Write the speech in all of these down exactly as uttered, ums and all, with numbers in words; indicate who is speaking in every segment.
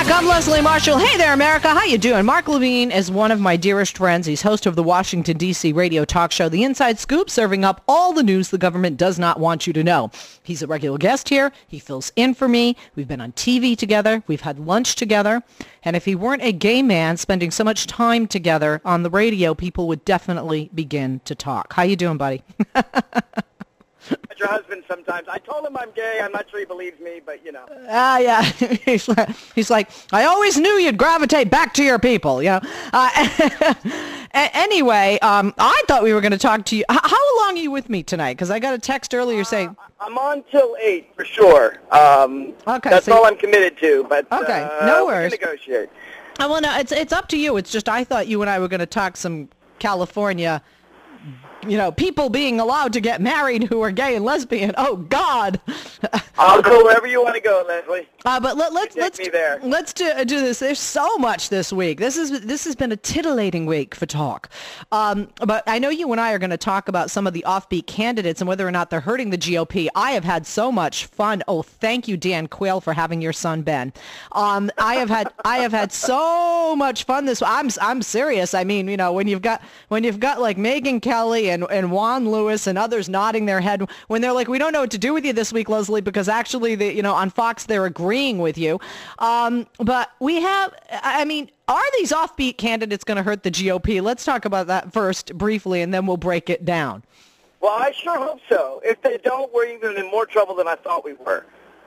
Speaker 1: I'm Leslie Marshall. Hey there, America. How you doing? Mark Levine is one of my dearest friends. He's host of the Washington, D C radio talk show, The Inside Scoop, serving up all the news the government does not want you to know. He's a regular guest here. He fills in for me. We've been on T V together. We've had lunch together. And if he weren't a gay man spending so much time together on the radio, people would definitely begin to talk. How you doing, buddy?
Speaker 2: Your husband sometimes. I told him I'm gay. I'm not sure he believes me, but you know.
Speaker 1: Ah, uh, yeah. he's, like, he's like, I always knew you'd gravitate back to your people, you know. Uh, anyway, um, I thought we were going to talk to you. H- how long are you with me tonight? Because I got a text earlier saying...
Speaker 2: Uh, I'm on till eight for sure. Um,
Speaker 1: okay,
Speaker 2: that's
Speaker 1: so
Speaker 2: all I'm committed to, but
Speaker 1: okay,
Speaker 2: uh,
Speaker 1: no
Speaker 2: we
Speaker 1: worries.
Speaker 2: can negotiate.
Speaker 1: I well, no, it's, it's up to you. It's just I thought you and I were going to talk some California... You know, people being allowed to get married who are gay and lesbian. Oh God!
Speaker 2: I'll go wherever you want to go, Leslie.
Speaker 1: Uh, but let, let's
Speaker 2: Take
Speaker 1: let's
Speaker 2: me there.
Speaker 1: let's do, do this. There's so much this week. This is this has been a titillating week for talk. Um, but I know you and I are going to talk about some of the offbeat candidates and whether or not they're hurting the G O P. I have had so much fun. Oh, thank you, Dan Quayle, for having your son Ben. Um, I have had I have had so much fun this. I'm I'm serious. I mean, you know, when you've got when you've got like Megyn Kelly and and Juan Lewis and others nodding their head when they're like, we don't know what to do with you this week, Leslie, because actually, the, you know, on Fox, they're agreeing with you. Um, but we have, I mean, are these offbeat candidates going to hurt the G O P? Let's talk about that first briefly, and then we'll break it down.
Speaker 2: Well, I sure hope so. If they don't, we're even in more trouble than I thought we were.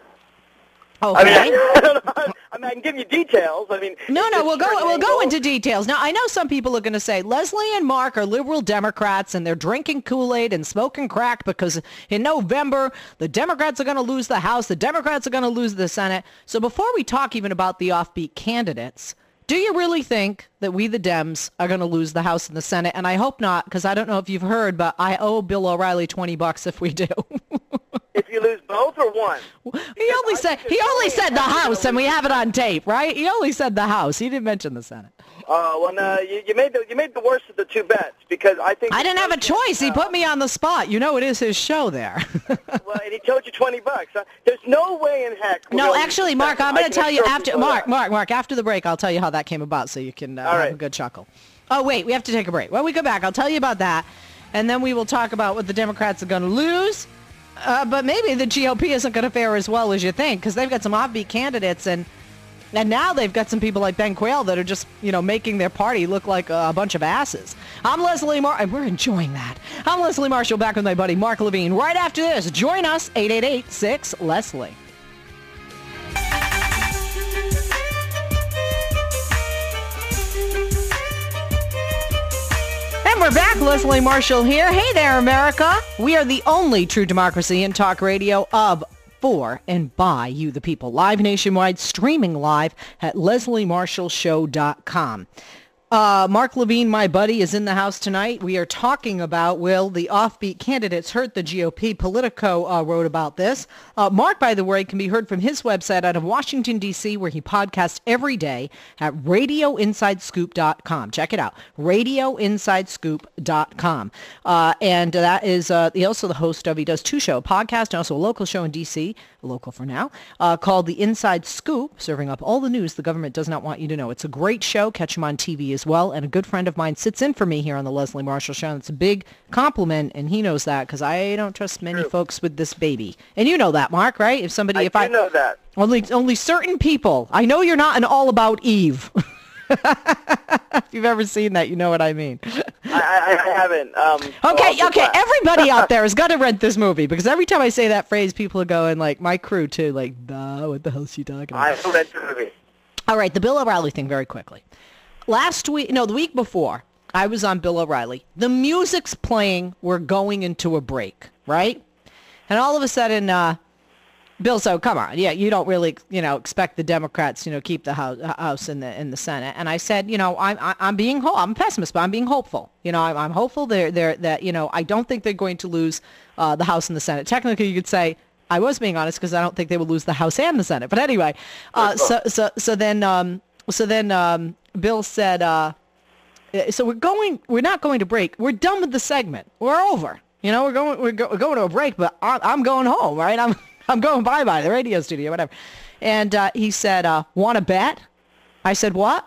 Speaker 1: Okay.
Speaker 2: I mean, I, don't know. I mean, I can give you details. I mean,
Speaker 1: no, no, we'll go. We'll go
Speaker 2: angle.
Speaker 1: into details. Now, I know some people are going to say Leslie and Mark are liberal Democrats, and they're drinking Kool-Aid and smoking crack because in November the Democrats are going to lose the House, the Democrats are going to lose the Senate. So, before we talk even about the offbeat candidates, do you really think that we, the Dems, are going to lose the House and the Senate? And I hope not, because I don't know if you've heard, but I owe Bill O'Reilly twenty bucks if we do.
Speaker 2: If you lose both or one?
Speaker 1: He only said he only said the House, and we have it on tape, right? He only said the House. He didn't mention the Senate.
Speaker 2: Oh, uh, well, no, you, you made the you made the worst of the two bets because I think
Speaker 1: I didn't have a choice. He put me on the spot. You know, it is his show there.
Speaker 2: Well, and he told you twenty bucks. Huh? There's no way in heck.
Speaker 1: No, actually, Mark, I'm going to tell you after Mark,
Speaker 2: that.
Speaker 1: Mark, Mark. After the break, I'll tell you how that came about, so you can uh,
Speaker 2: All
Speaker 1: have
Speaker 2: right.
Speaker 1: a good chuckle. Oh, wait, we have to take a break. When we come back, I'll tell you about that, and then we will talk about what the Democrats are going to lose. Uh, but maybe the G O P isn't going to fare as well as you think, because they've got some offbeat candidates, and and now they've got some people like Ben Quayle that are just, you know, making their party look like a, a bunch of asses. I'm Leslie Mar- and we're enjoying that. I'm Leslie Marshall, back with my buddy Mark Levine. Right after this, join us, eight eight eight, six, Leslie. And we're back. Leslie Marshall here. Hey there, America. We are the only true democracy in talk radio of, for, and by you, the people. Live nationwide, streaming live at leslie marshall show dot com. Uh, Mark Levine, my buddy, is in the house tonight. We are talking about, will the offbeat candidates hurt the G O P? Politico uh, wrote about this. Uh, Mark, by the way, can be heard from his website out of Washington, D C, where he podcasts every day at radio inside scoop dot com. Check it out, radio inside scoop dot com. Uh, and that is uh, he also the host of, he does two shows, a podcast and also a local show in D C, local for now, uh, called The Inside Scoop, serving up all the news the government does not want you to know. It's a great show. Catch him on T V as well. And a good friend of mine sits in for me here on the Leslie Marshall Show. And it's a big compliment, and he knows that because I don't trust many
Speaker 2: True.
Speaker 1: folks with this baby. And you know that, Mark, right? If somebody,
Speaker 2: I
Speaker 1: if
Speaker 2: do
Speaker 1: I
Speaker 2: know that.
Speaker 1: only only certain people. I know you're not an all about Eve. If you've ever seen that, you know what I mean.
Speaker 2: I, I, I haven't. Um,
Speaker 1: Okay,
Speaker 2: so
Speaker 1: okay.
Speaker 2: glad.
Speaker 1: Everybody out there has got to rent this movie because every time I say that phrase, people are going like, my crew too, like, nah, what the hell is she talking about?
Speaker 2: I read the movie.
Speaker 1: All right, the Bill O'Reilly thing very quickly. Last week, no, the week before, I was on Bill O'Reilly. The music's playing. We're going into a break, right? And all of a sudden, uh, Bill, so come on, yeah, you don't really, you know, expect the Democrats, you know, keep the house, house in the in the Senate. And I said, you know, I'm I'm being ho- I'm a pessimist, but I'm being hopeful. You know, I'm, I'm hopeful they're they're that you know I don't think they're going to lose uh, the House and the Senate. Technically, you could say I was being honest because I don't think they will lose the House and the Senate. But anyway, uh, so so so then um, so then um, Bill said, uh, so we're going, we're not going to break. We're done with the segment. We're over. You know, we're going we're, go, we're going to a break, but I'm, I'm going home, right? I'm I'm going bye bye the radio studio, whatever. And uh, he said, uh, "Want to bet?" I said, what?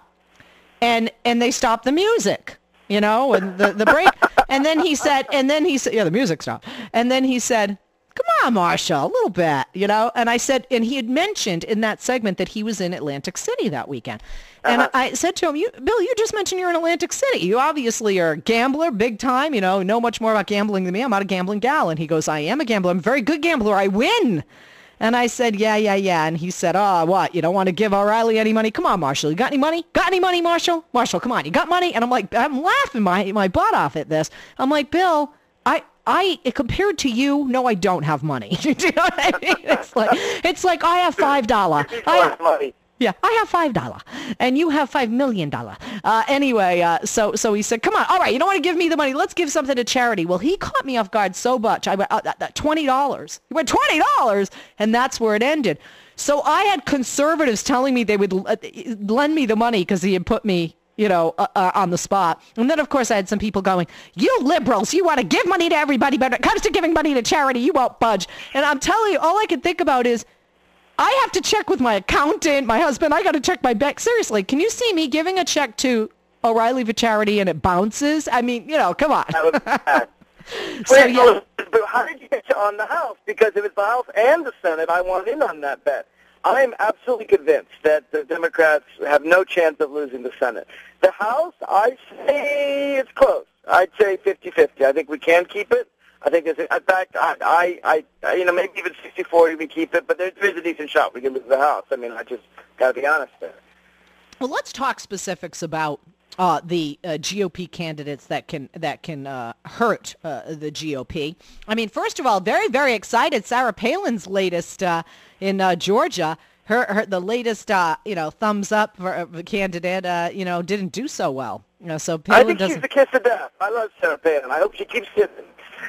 Speaker 1: And and they stopped the music, you know, and the, the break. And then he said, and then he said, yeah, the music stopped. And then he said, come on, Marshall, a little bit, you know. And I said, and he had mentioned in that segment that he was in Atlantic City that weekend. And uh-huh. I said to him, you, Bill, you just mentioned you're in Atlantic City. You obviously are a gambler, big time, you know, know much more about gambling than me. I'm not a gambling gal. And he goes, I am a gambler. I'm a very good gambler. I win. And I said, yeah, yeah, yeah. And he said, oh, what? You don't want to give O'Reilly any money? Come on, Marshall. You got any money? Got any money, Marshall? Marshall, come on. You got money? And I'm like, I'm laughing my, my butt off at this. I'm like, Bill, I... I, compared to you, no, I don't have money. Do you know what I mean? It's like, it's like I have five dollars. I money. Yeah, I have five dollars, and you have five million dollars. Uh, anyway, uh, so so he said, come on, all right, you don't want to give me the money. Let's give something to charity. Well, he caught me off guard so much. I went, uh, that, that twenty dollars. He went, twenty dollars? And that's where it ended. So I had conservatives telling me they would uh, lend me the money because he had put me, you know, uh, uh, on the spot. And then, of course, I had some people going, you liberals, you want to give money to everybody, but when it comes to giving money to charity, you won't budge. And I'm telling you, all I can think about is, I have to check with my accountant, my husband. I got to check my bank. Seriously, can you see me giving a check to O'Reilly for charity and it bounces? I mean, you know, come on.
Speaker 2: That was bad.
Speaker 1: So,
Speaker 2: Wait,
Speaker 1: yeah.
Speaker 2: But how did you get on the House? Because if it's the House and the Senate, I want in on that bet. I am absolutely convinced that the Democrats have no chance of losing the Senate. The House, I say it's close. I'd say fifty-fifty. I think we can keep it. I think, it's, in fact, I, I, I, you know, maybe even sixty forty we keep it, but there is a decent shot we can lose the House. I mean, I just got to be honest there.
Speaker 1: Well, let's talk specifics about uh, the uh, G O P candidates that can that can uh, hurt uh, the G O P. I mean, first of all, very, very excited. Sarah Palin's latest uh, in uh, Georgia, her, her the latest, uh, you know, thumbs up for the candidate, uh, you know, didn't do so well. You know, so Palin
Speaker 2: I think
Speaker 1: doesn't...
Speaker 2: she's the kiss of death. I love Sarah Palin. I hope she keeps sitting.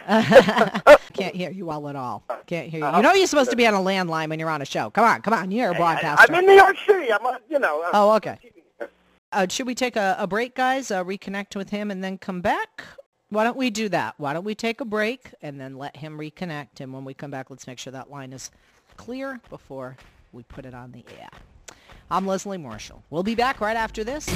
Speaker 1: Can't hear you well at all. Can't hear you. You know you're supposed to be on a landline when you're on a show. Come on, come on. You're a broadcaster.
Speaker 2: I'm in New York City. I'm on, you know.
Speaker 1: Oh, okay. Uh, should we take a, a break, guys? Uh, reconnect with him and then come back? Why don't we do that? Why don't we take a break and then let him reconnect? And when we come back, let's make sure that line is clear before we put it on the air. I'm Leslie Marshall. We'll be back right after this.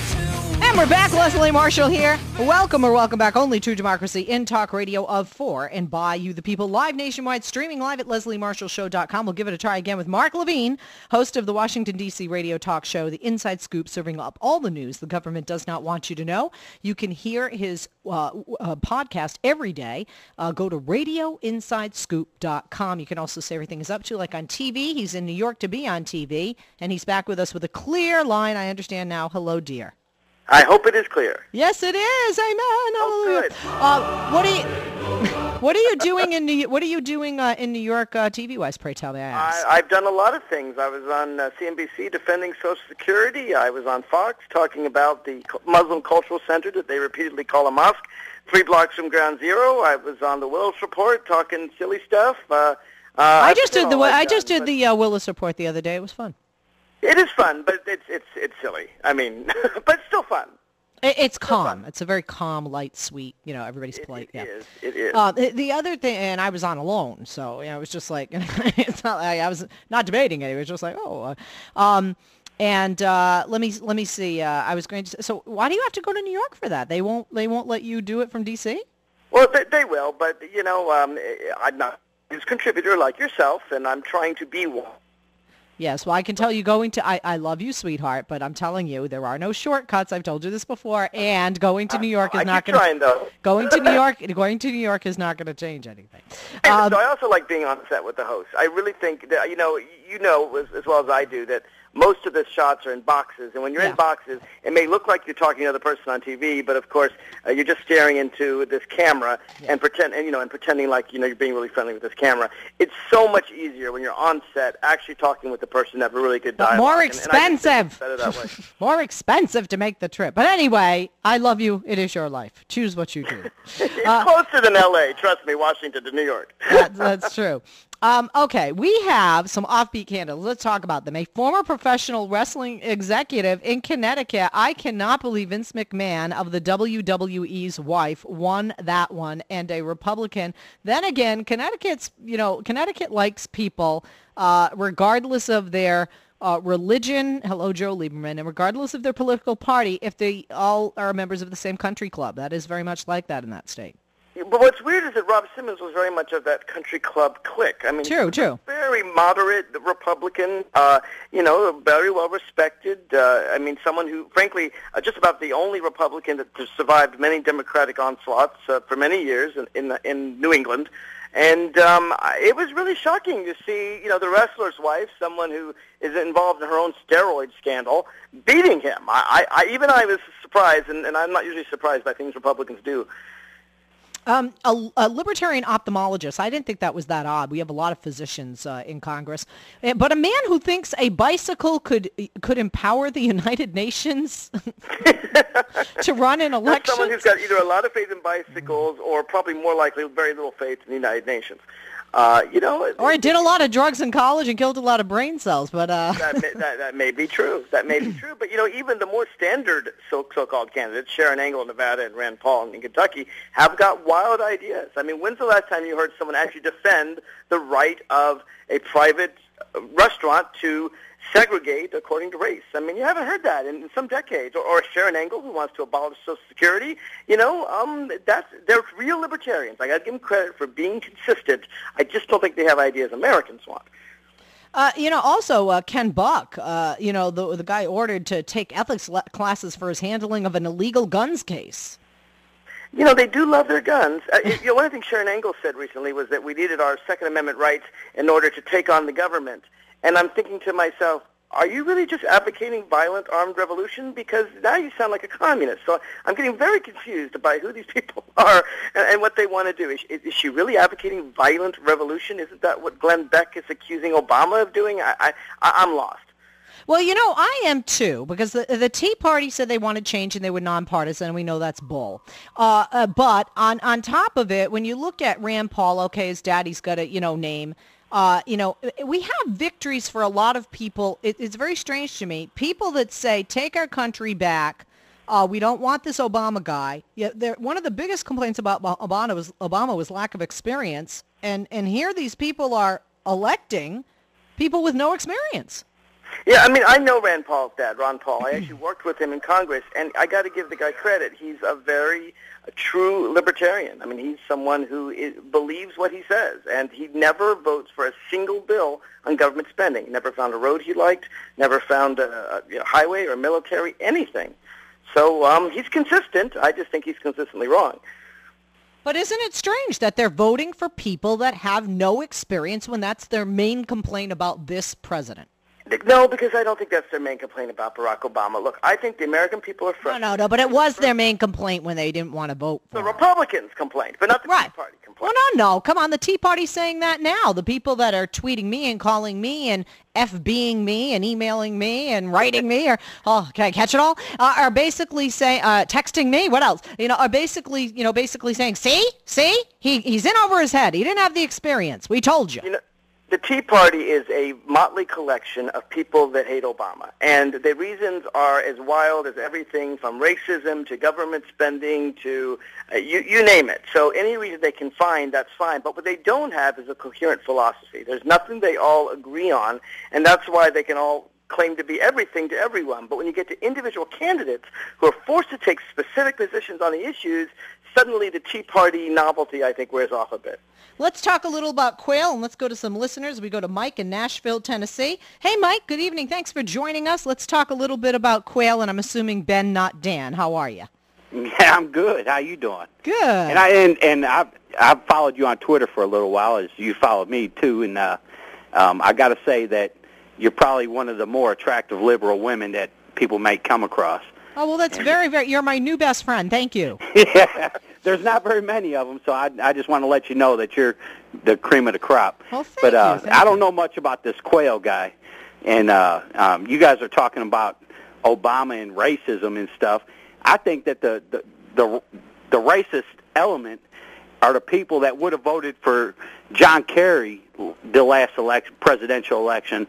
Speaker 1: And we're back. Leslie Marshall here. Welcome or welcome back. Only True Democracy in talk radio of for and by you, the people. Live nationwide, streaming live at leslie marshall show dot com. We'll give it a try again with Mark Levine, host of the Washington, D C radio talk show, The Inside Scoop, serving up all the news the government does not want you to know. You can hear his uh, uh, podcast every day. Uh, go to radio inside scoop dot com. You can also see everything he's up to, like on T V. He's in New York to be on T V, and he's back with us with a clear line. I understand now. Hello, dear.
Speaker 2: I hope it is clear.
Speaker 1: Yes, it is. Amen.
Speaker 2: Oh, good.
Speaker 1: Uh, what are you? What are you doing in New? What are you doing uh, in New York, uh, T V-wise? Pray tell me. I ask.
Speaker 2: I, I've done a lot of things. I was on uh, C N B C defending Social Security. I was on Fox talking about the Muslim Cultural Center that they repeatedly call a mosque, three blocks from Ground Zero. I was on the Willis Report talking silly stuff. Uh, uh,
Speaker 1: I just did the.
Speaker 2: Like
Speaker 1: I just
Speaker 2: that,
Speaker 1: did the uh, Willis Report the other day. It was fun.
Speaker 2: It is fun, but it's it's it's silly. I mean, but it's still fun.
Speaker 1: It, it's calm. It's a very calm, light, sweet. You know, everybody's polite.
Speaker 2: It, it
Speaker 1: yeah.
Speaker 2: is. It is.
Speaker 1: Uh, the, the other thing, and I was on alone, so you know, it was just like it's not. Like I was not debating it. It was just like, oh, uh, um, and uh, let me let me see. Uh, I was going to. So why do you have to go to New York for that? They won't. They won't let you do it from D C?
Speaker 2: Well, they, they will, but you know, um, I'm not a news contributor like yourself, and I'm trying to be one.
Speaker 1: Yes, well, I can tell you going to, I, I love you, sweetheart, but I'm telling you, there are no shortcuts. I've told you this before, and going to New York is
Speaker 2: I
Speaker 1: not
Speaker 2: keep
Speaker 1: going
Speaker 2: to,
Speaker 1: going to New York, going to New York is not going to change anything.
Speaker 2: And
Speaker 1: Um,
Speaker 2: so I also like being on set with the host. I really think that, you know, you know as, as well as I do that most of the shots are in boxes, and when you're
Speaker 1: Yeah.
Speaker 2: in boxes, it may look like you're talking to another person on T V, but of course uh, you're just staring into this camera
Speaker 1: Yeah.
Speaker 2: and pretend, and you know, and pretending like you know you're being really friendly with this camera. It's so much easier when you're on set, actually talking with the person to have a really good
Speaker 1: But
Speaker 2: dialogue.
Speaker 1: more
Speaker 2: And- and I just think it's
Speaker 1: expensive.
Speaker 2: better that way.
Speaker 1: More expensive to make the trip. But anyway, I love you. It is your life. Choose what you do.
Speaker 2: It's
Speaker 1: Uh,
Speaker 2: closer than L A. Trust me, Washington to New York.
Speaker 1: That, that's true. Um, okay, we have some offbeat candidates. Let's talk about them. A former professional wrestling executive in Connecticut. I cannot believe Vince McMahon of the W W E's wife won that one, and a Republican. Then again, Connecticut's, you know, Connecticut likes people uh, regardless of their uh, religion, hello, Joe Lieberman, and regardless of their political party, if they all are members of the same country club. That is very much like that in that state.
Speaker 2: But what's weird is that Rob Simmons was very much of that country club clique. I mean,
Speaker 1: true, true.
Speaker 2: Very moderate Republican, uh, you know, very well respected. Uh, I mean, someone who, frankly, uh, just about the only Republican that survived many Democratic onslaughts uh, for many years in in, in New England. And um, it was really shocking to see, you know, the wrestler's wife, someone who is involved in her own steroid scandal, beating him. I, I, I even I was surprised, and, and I'm not usually surprised by things Republicans do.
Speaker 1: Um, a, a libertarian ophthalmologist, I didn't think that was that odd. We have a lot of physicians uh, in Congress. But a man who thinks a bicycle could could empower the United Nations to run an election?
Speaker 2: Someone who's got either a lot of faith in bicycles or probably more likely very little faith in the United Nations. Uh, you know,
Speaker 1: or it did a lot of drugs in college and killed a lot of brain cells, but uh...
Speaker 2: that, may, that that may be true. That may be true. But you know, even the more standard so, so-called candidates, Sharon Angle in Nevada and Rand Paul in Kentucky, have got wild ideas. I mean, when's the last time you heard someone actually defend the right of a private restaurant to segregate according to race? I mean, you haven't heard that in, in some decades. Or, or Sharon Angle, who wants to abolish Social Security. You know, um, that's they're real libertarians. I got to give them credit for being consistent. I just don't think they have ideas Americans want.
Speaker 1: Uh, you know, also uh, Ken Buck, uh, you know, the the guy ordered to take ethics le- classes for his handling of an illegal guns case.
Speaker 2: You know, they do love their guns. Uh, you know, one of the things Sharon Angle said recently was that we needed our Second Amendment rights in order to take on the government. And I'm thinking to myself, are you really just advocating violent armed revolution? Because now you sound like a communist. So I'm getting very confused by who these people are and, and what they want to do. Is, is she really advocating violent revolution? Isn't that what Glenn Beck is accusing Obama of doing? I, I, I'm lost.
Speaker 1: Well, you know, I am too, because the, the Tea Party said they wanted change and they were nonpartisan, and we know that's bull. Uh, uh, but on, on top of it, when you look at Rand Paul, okay, his daddy's got a, you know, name. Uh, you know, we have victories for a lot of people. It, it's very strange to me. People that say, take our country back. Uh, we don't want this Obama guy. Yeah, one of the biggest complaints about Obama was, Obama was lack of experience. And, and here these people are electing people with no experience.
Speaker 2: Yeah, I mean, I know Rand Paul's dad, Ron Paul. I actually worked with him in Congress, and I got to give the guy credit. He's a very a true libertarian. I mean, he's someone who is, believes what he says, and he never votes for a single bill on government spending. Never found a road he liked, never found a, a highway or military, anything. So um, he's consistent. I just think he's consistently wrong.
Speaker 1: But isn't it strange that they're voting for people that have no experience when that's their main complaint about this president?
Speaker 2: No, because I don't think that's their main complaint about Barack Obama. Look, I think the American people are frustrated.
Speaker 1: No, no, no, but it was their main complaint when they didn't want to vote for
Speaker 2: The
Speaker 1: him.
Speaker 2: Republicans complained, but not the
Speaker 1: right.
Speaker 2: Tea Party complained.
Speaker 1: Well, no, no, come on, the Tea Party's saying that now. The people that are tweeting me and calling me and F Bing me and emailing me and writing me, or, oh, can I catch it all? Uh, are basically saying, uh, texting me, what else? You know, are basically, you know, basically saying, see, see, he he's in over his head. He didn't have the experience. We told you.
Speaker 2: You know, the Tea Party is a motley collection of people that hate Obama, and the reasons are as wild as everything from racism to government spending to uh, you, you name it. So any reason they can find, that's fine. But what they don't have is a coherent philosophy. There's nothing they all agree on, and that's why they can all claim to be everything to everyone. But when you get to individual candidates who are forced to take specific positions on the issues, suddenly the Tea Party novelty, I think, wears off a bit.
Speaker 1: Let's talk a little about Quail, and let's go to some listeners. We go to Mike in Nashville, Tennessee. Hey, Mike, good evening. Thanks for joining us. Let's talk a little bit about Quail, and I'm assuming Ben, not Dan. How are you?
Speaker 3: Yeah, I'm good. How you doing?
Speaker 1: Good.
Speaker 3: And I and, and I've I've followed you on Twitter for a little while, as you followed me too. And uh, um, I got to say that you're probably one of the more attractive liberal women that people may come across.
Speaker 1: Oh, well, that's very, very, you're my new best friend. Thank you.
Speaker 3: Yeah, there's not very many of them, so I, I just want to let you know that you're the cream of the crop.
Speaker 1: Well, thank
Speaker 3: but uh,
Speaker 1: you. Thank
Speaker 3: I don't
Speaker 1: you.
Speaker 3: know much about this Quail guy, and uh, um, you guys are talking about Obama and racism and stuff. I think that the the the, the racist element are the people that would have voted for John Kerry the last election, presidential election,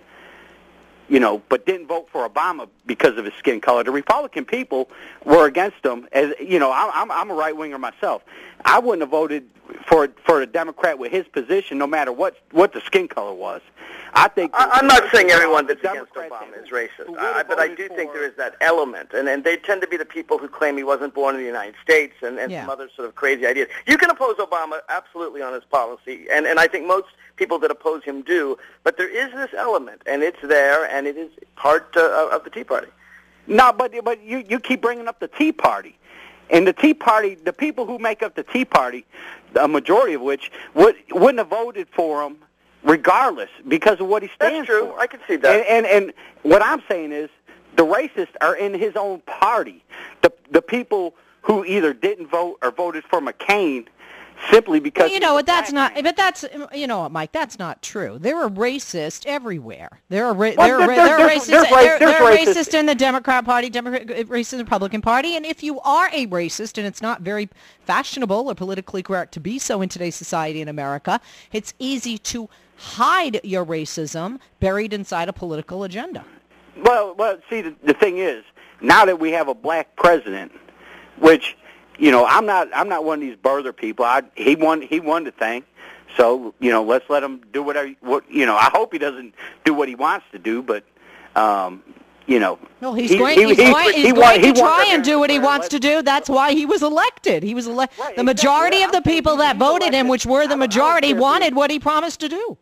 Speaker 3: you know, but didn't vote for Obama because of his skin color. The Republican people were against him. As you know, I'm I'm a right winger myself. I wouldn't have voted for for a Democrat with his position, no matter what what the skin color was. I think
Speaker 2: I, I'm not saying everyone that's against
Speaker 3: Democrats
Speaker 2: Obama is
Speaker 3: who-
Speaker 2: racist,
Speaker 3: who
Speaker 2: I,
Speaker 3: would've
Speaker 2: but I
Speaker 3: voted
Speaker 2: do
Speaker 3: for-
Speaker 2: think there is that element, and, and they tend to be the people who claim he wasn't born in the United States and, and
Speaker 1: Yeah.
Speaker 2: some other sort of crazy ideas. You can oppose Obama absolutely on his policy, and, and I think most people that oppose him do, but there is this element, and it's there, and it is part uh, of the Tea Party.
Speaker 3: No, but but you you keep bringing up the Tea Party, and the Tea Party, the people who make up the Tea Party, a majority of which would wouldn't have voted for him regardless because of what he stands
Speaker 2: That's true.
Speaker 3: for.
Speaker 2: I can see that.
Speaker 3: And, and and what I'm saying is the racists are in his own party. The the people who either didn't vote or voted for McCain simply because
Speaker 1: You know
Speaker 3: he's
Speaker 1: what?
Speaker 3: a
Speaker 1: That's
Speaker 3: black
Speaker 1: not.
Speaker 3: man.
Speaker 1: But that's you know what, Mike. That's not true. There are racists everywhere. There are ra-
Speaker 3: Well,
Speaker 1: there are,
Speaker 3: there-
Speaker 1: ra- there are
Speaker 3: there's-
Speaker 1: racists.
Speaker 3: there's ra-
Speaker 1: there,
Speaker 3: there's
Speaker 1: there are
Speaker 3: racist-
Speaker 1: racists in the Democrat Party, Democrat, racist in the Republican Party. And if you are a racist, and it's not very fashionable or politically correct to be so in today's society in America, it's easy to hide your racism buried inside a political agenda.
Speaker 3: Well, well, see, the, the thing is, now that we have a black president, which, you know, I'm not, I'm not one of these birther people. I, he won, he won the thing, so you know, let's let him do whatever. What you know, I hope he doesn't do what he wants to do, but, um, you know,
Speaker 1: Well, he's
Speaker 3: he-
Speaker 1: going,
Speaker 3: he-
Speaker 1: he's
Speaker 3: he-
Speaker 1: going, he's
Speaker 3: he
Speaker 1: going
Speaker 3: won-
Speaker 1: to
Speaker 3: he won
Speaker 1: try
Speaker 3: the-
Speaker 1: and do what he
Speaker 3: Well,
Speaker 1: wants to do. That's why he was elected. He was elected.
Speaker 3: Right,
Speaker 1: The
Speaker 3: exactly.
Speaker 1: majority of the
Speaker 3: I'm saying
Speaker 1: people
Speaker 3: he
Speaker 1: that
Speaker 3: was
Speaker 1: voted him,
Speaker 3: elected.
Speaker 1: which were
Speaker 3: I
Speaker 1: the
Speaker 3: don't- I don't
Speaker 1: majority,
Speaker 3: care if he-
Speaker 1: wanted what he promised to do.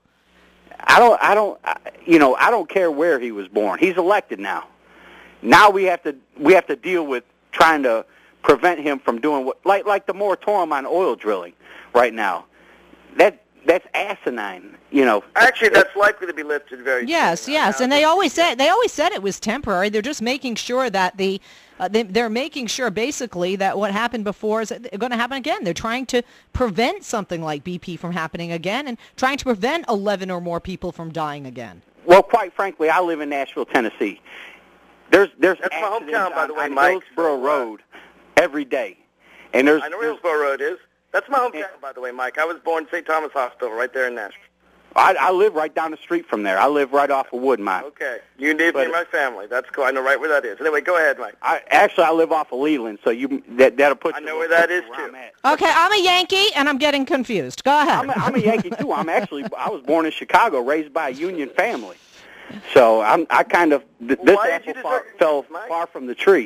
Speaker 3: I don't, I don't, I- you know, I don't care where he was born. He's elected now. Now we have to, we have to deal with trying to prevent him from doing what, like, like the moratorium on oil drilling right now. That, that's asinine, you know.
Speaker 2: Actually, that's likely to be lifted very
Speaker 1: Yes,
Speaker 2: soon.
Speaker 1: yes,
Speaker 2: Now,
Speaker 1: and they always said they always said it was temporary. They're just making sure that the uh, they, they're making sure basically that what happened before is going to happen again. They're trying to prevent something like B P from happening again, and trying to prevent eleven or more people from dying again.
Speaker 3: Well, quite frankly, I live in Nashville, Tennessee. There's there's
Speaker 2: That's my
Speaker 3: accidents
Speaker 2: hometown, by the
Speaker 3: on-
Speaker 2: way,
Speaker 3: on
Speaker 2: Mike,
Speaker 3: Hillsborough
Speaker 2: so, uh,
Speaker 3: Road every day, and there's,
Speaker 2: I know where
Speaker 3: there's
Speaker 2: Hillsborough Road is. That's my hometown, by the way, Mike. I was born Saint Thomas Hospital, right there in Nashville.
Speaker 3: I, I live right down the street from there. I live right off of Woodmont.
Speaker 2: Okay, you live
Speaker 3: But-
Speaker 2: near my family. That's cool. I know right where that is. Anyway, go ahead, Mike.
Speaker 3: I actually I live off of Leland, so you that that'll put
Speaker 2: I
Speaker 3: you
Speaker 2: know
Speaker 3: a
Speaker 2: where
Speaker 3: little
Speaker 2: that is,
Speaker 3: closer
Speaker 2: too.
Speaker 3: where I'm at.
Speaker 1: Okay, I'm a Yankee, and I'm getting confused. Go ahead.
Speaker 3: I'm a, I'm a Yankee too. I'm actually I was born in Chicago, raised by a Union family, so I'm I kind of th- this
Speaker 2: Why did you
Speaker 3: apple far,
Speaker 2: desert-
Speaker 3: fell
Speaker 2: Mike?
Speaker 3: far from the tree.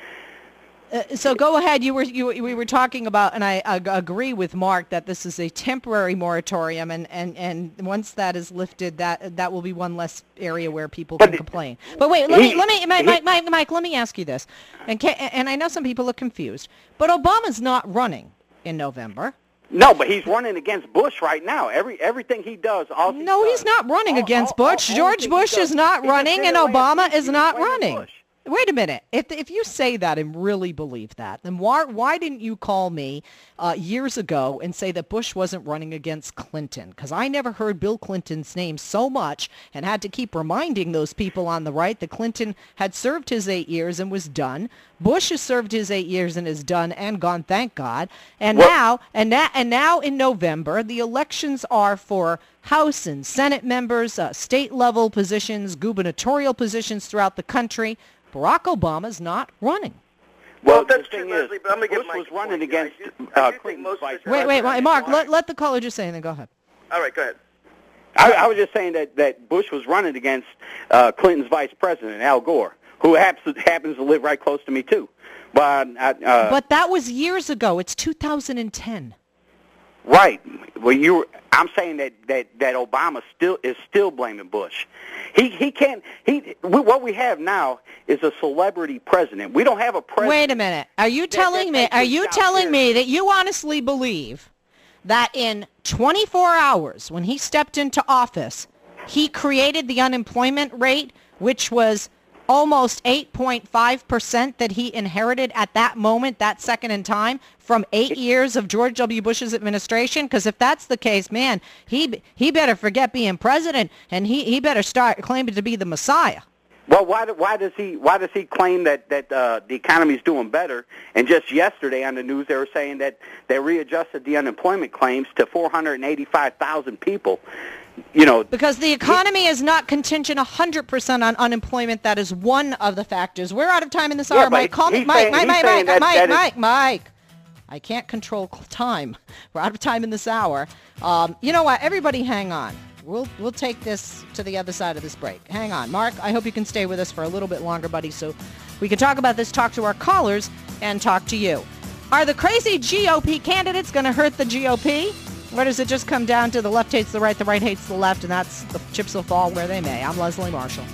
Speaker 1: Uh, so go ahead. You were you we were talking about, and I ag- agree with Mark that this is a temporary moratorium, and, and, and once that is lifted, that that will be one less area where people
Speaker 3: But
Speaker 1: can
Speaker 3: it-
Speaker 1: complain. But wait, let me
Speaker 3: he-
Speaker 1: let me Mike,
Speaker 3: he-
Speaker 1: Mike, Mike, Mike, let me ask you this, and can, and I know some people are confused, but Obama's not running in November.
Speaker 3: No, but he's running against Bush right now. Every everything he does, all he
Speaker 1: No,
Speaker 3: does,
Speaker 1: he's not running
Speaker 3: all-
Speaker 1: against
Speaker 3: all- all-
Speaker 1: Bush.
Speaker 3: all
Speaker 1: George
Speaker 3: he
Speaker 1: Bush
Speaker 3: does-
Speaker 1: is not
Speaker 3: he just
Speaker 1: running,
Speaker 3: did
Speaker 1: and
Speaker 3: it last
Speaker 1: Obama
Speaker 3: week.
Speaker 1: is
Speaker 3: He was
Speaker 1: not
Speaker 3: blaming
Speaker 1: running.
Speaker 3: Bush.
Speaker 1: Wait a minute. If if you say that and really believe that, then why why didn't you call me uh, years ago and say that Bush wasn't running against Clinton? Because I never heard Bill Clinton's name so much and had to keep reminding those people on the right that Clinton had served his eight years and was done. Bush has served his eight years and is done and gone, thank God. And
Speaker 3: Well-
Speaker 1: now and now and now in November, the elections are for House and Senate members, uh, state level positions, gubernatorial positions throughout the country. Barack Obama's not running.
Speaker 3: Well,
Speaker 2: Well, that's
Speaker 3: the thing
Speaker 2: true,
Speaker 3: is,
Speaker 2: Leslie, but I'm gonna give
Speaker 3: Bush
Speaker 2: Mike
Speaker 3: was
Speaker 2: a
Speaker 3: running
Speaker 2: point here. I
Speaker 3: against
Speaker 2: do- I do
Speaker 3: uh,
Speaker 2: think
Speaker 3: Clinton's
Speaker 2: most
Speaker 3: vice
Speaker 2: of the
Speaker 1: Wait, wait,
Speaker 2: President
Speaker 1: wait, Mark,
Speaker 2: is
Speaker 1: let,
Speaker 2: lying.
Speaker 1: let the caller just say, and then go ahead.
Speaker 2: All right, go ahead.
Speaker 3: I, I was just saying that, that Bush was running against uh, Clinton's vice president, Al Gore, who happens happens to live right close to me too. But I, uh,
Speaker 1: But that was years ago. It's two thousand ten.
Speaker 3: right, well, you. I'm saying that, that, that Obama still is still blaming Bush. He he can't. He we, what we have now is a celebrity president. We don't have a president.
Speaker 1: Wait a minute. Are you telling me,
Speaker 3: that
Speaker 1: are
Speaker 3: makes
Speaker 1: you
Speaker 3: his job
Speaker 1: telling
Speaker 3: good.
Speaker 1: me that you honestly believe that in twenty-four hours, when he stepped into office, he created the unemployment rate, which was almost eight point five percent that he inherited at that moment, that second in time, from eight years of George W. Bush's administration? Because if that's the case, man, he he better forget being president, and he, he better start claiming to be the Messiah.
Speaker 3: Well, why do, why does he why does he claim that that uh, the economy is doing better? And just yesterday on the news, they were saying that they readjusted the unemployment claims to four hundred eighty-five thousand people. You know,
Speaker 1: Because the economy is not contingent one hundred percent on unemployment. That is one of the factors. We're out of time in this
Speaker 3: Yeah,
Speaker 1: hour.
Speaker 3: but
Speaker 1: Mike, call me.
Speaker 3: he's
Speaker 1: Mike,
Speaker 3: saying-
Speaker 1: Mike,
Speaker 3: he's
Speaker 1: Mike,
Speaker 3: saying
Speaker 1: Mike,
Speaker 3: that-
Speaker 1: Mike,
Speaker 3: that is-
Speaker 1: Mike, Mike. I can't control time. We're out of time in this hour. Um, you know what? Everybody hang on. We'll we'll take this to the other side of this break. Hang on. Mark, I hope you can stay with us for a little bit longer, buddy, so we can talk about this, talk to our callers, and talk to you. Are the crazy G O P candidates going to hurt the G O P? Or does it just come down to the left hates the right, the right hates the left, and that's the chips will fall where they may? I'm Leslie Marshall.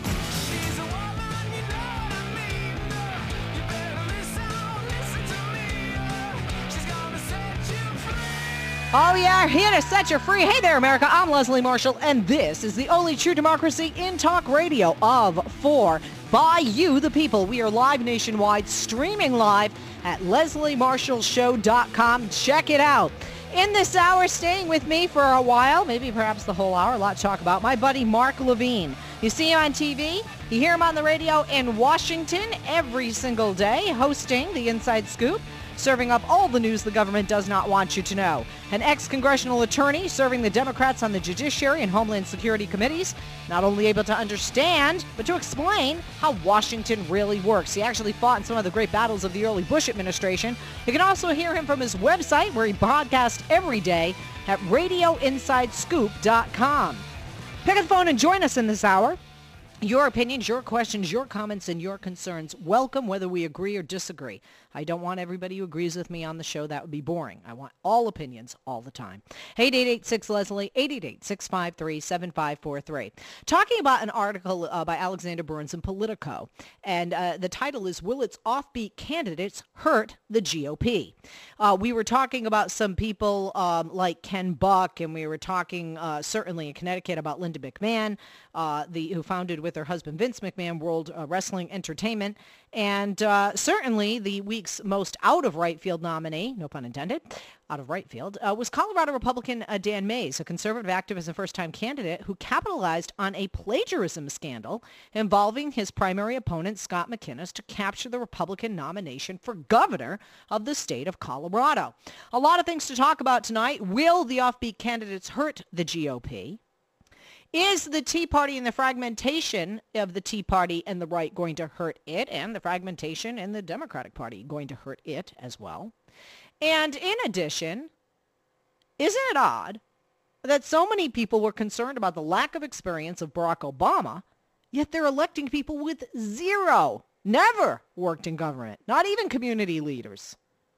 Speaker 1: Oh, yeah, here to set you free. Hey there, America. I'm Leslie Marshall, and this is the only true democracy in talk radio of, for, by you, the people. We are live nationwide, streaming live at leslie marshall show dot com. Check it out. In this hour, staying with me for a while, maybe perhaps the whole hour, a lot to talk about, my buddy Mark Levine. You see him on T V, you hear him on the radio in Washington every single day, hosting the Inside Scoop, serving up all the news the government does not want you to know. An ex-congressional attorney serving the Democrats on the Judiciary and Homeland Security committees, not only able to understand, but to explain how Washington really works. He actually fought in some of the great battles of the early Bush administration. You can also hear him from his website, where he broadcasts every day at radio inside scoop dot com. Pick up the phone and join us in this hour. Your opinions, your questions, your comments, and your concerns, welcome, whether we agree or disagree. I don't want everybody who agrees with me on the show. That would be boring. I want all opinions all the time. eight eight eight six Leslie, eight eight eight six five three seven five four three. Talking about an article uh, by Alexander Burns in Politico, and uh, the title is, Will Its Offbeat Candidates Hurt the G O P? Uh, we were talking about some people um, like Ken Buck, and we were talking uh, certainly in Connecticut about Linda McMahon, uh, the who founded with her husband Vince McMahon World uh, Wrestling Entertainment, and uh, certainly the week's most out of right field nominee, no pun intended, out of right field, uh, was Colorado Republican uh, Dan Mays, a conservative activist and first-time candidate who capitalized on a plagiarism scandal involving his primary opponent, Scott McInnis, to capture the Republican nomination for governor of the state of Colorado. A lot of things to talk about tonight. Will the offbeat candidates hurt the G O P? Is the Tea Party and the fragmentation of the Tea Party and the right going to hurt it, and the fragmentation in the Democratic Party going to hurt it as well? And in addition, isn't it odd that so many people were concerned about the lack of experience of Barack Obama, yet they're electing people with zero, never worked in government, not even community leaders,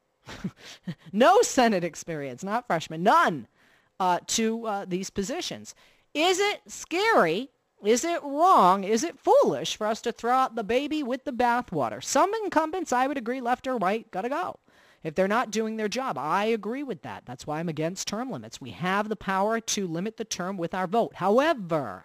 Speaker 1: no Senate experience, not freshmen, none, uh, to uh, these positions? Is it scary? Is it wrong? Is it foolish for us to throw out the baby with the bathwater? Some incumbents, I would agree, left or right, got to go. If they're not doing their job, I agree with that. That's why I'm against term limits. We have the power to limit the term with our vote. However,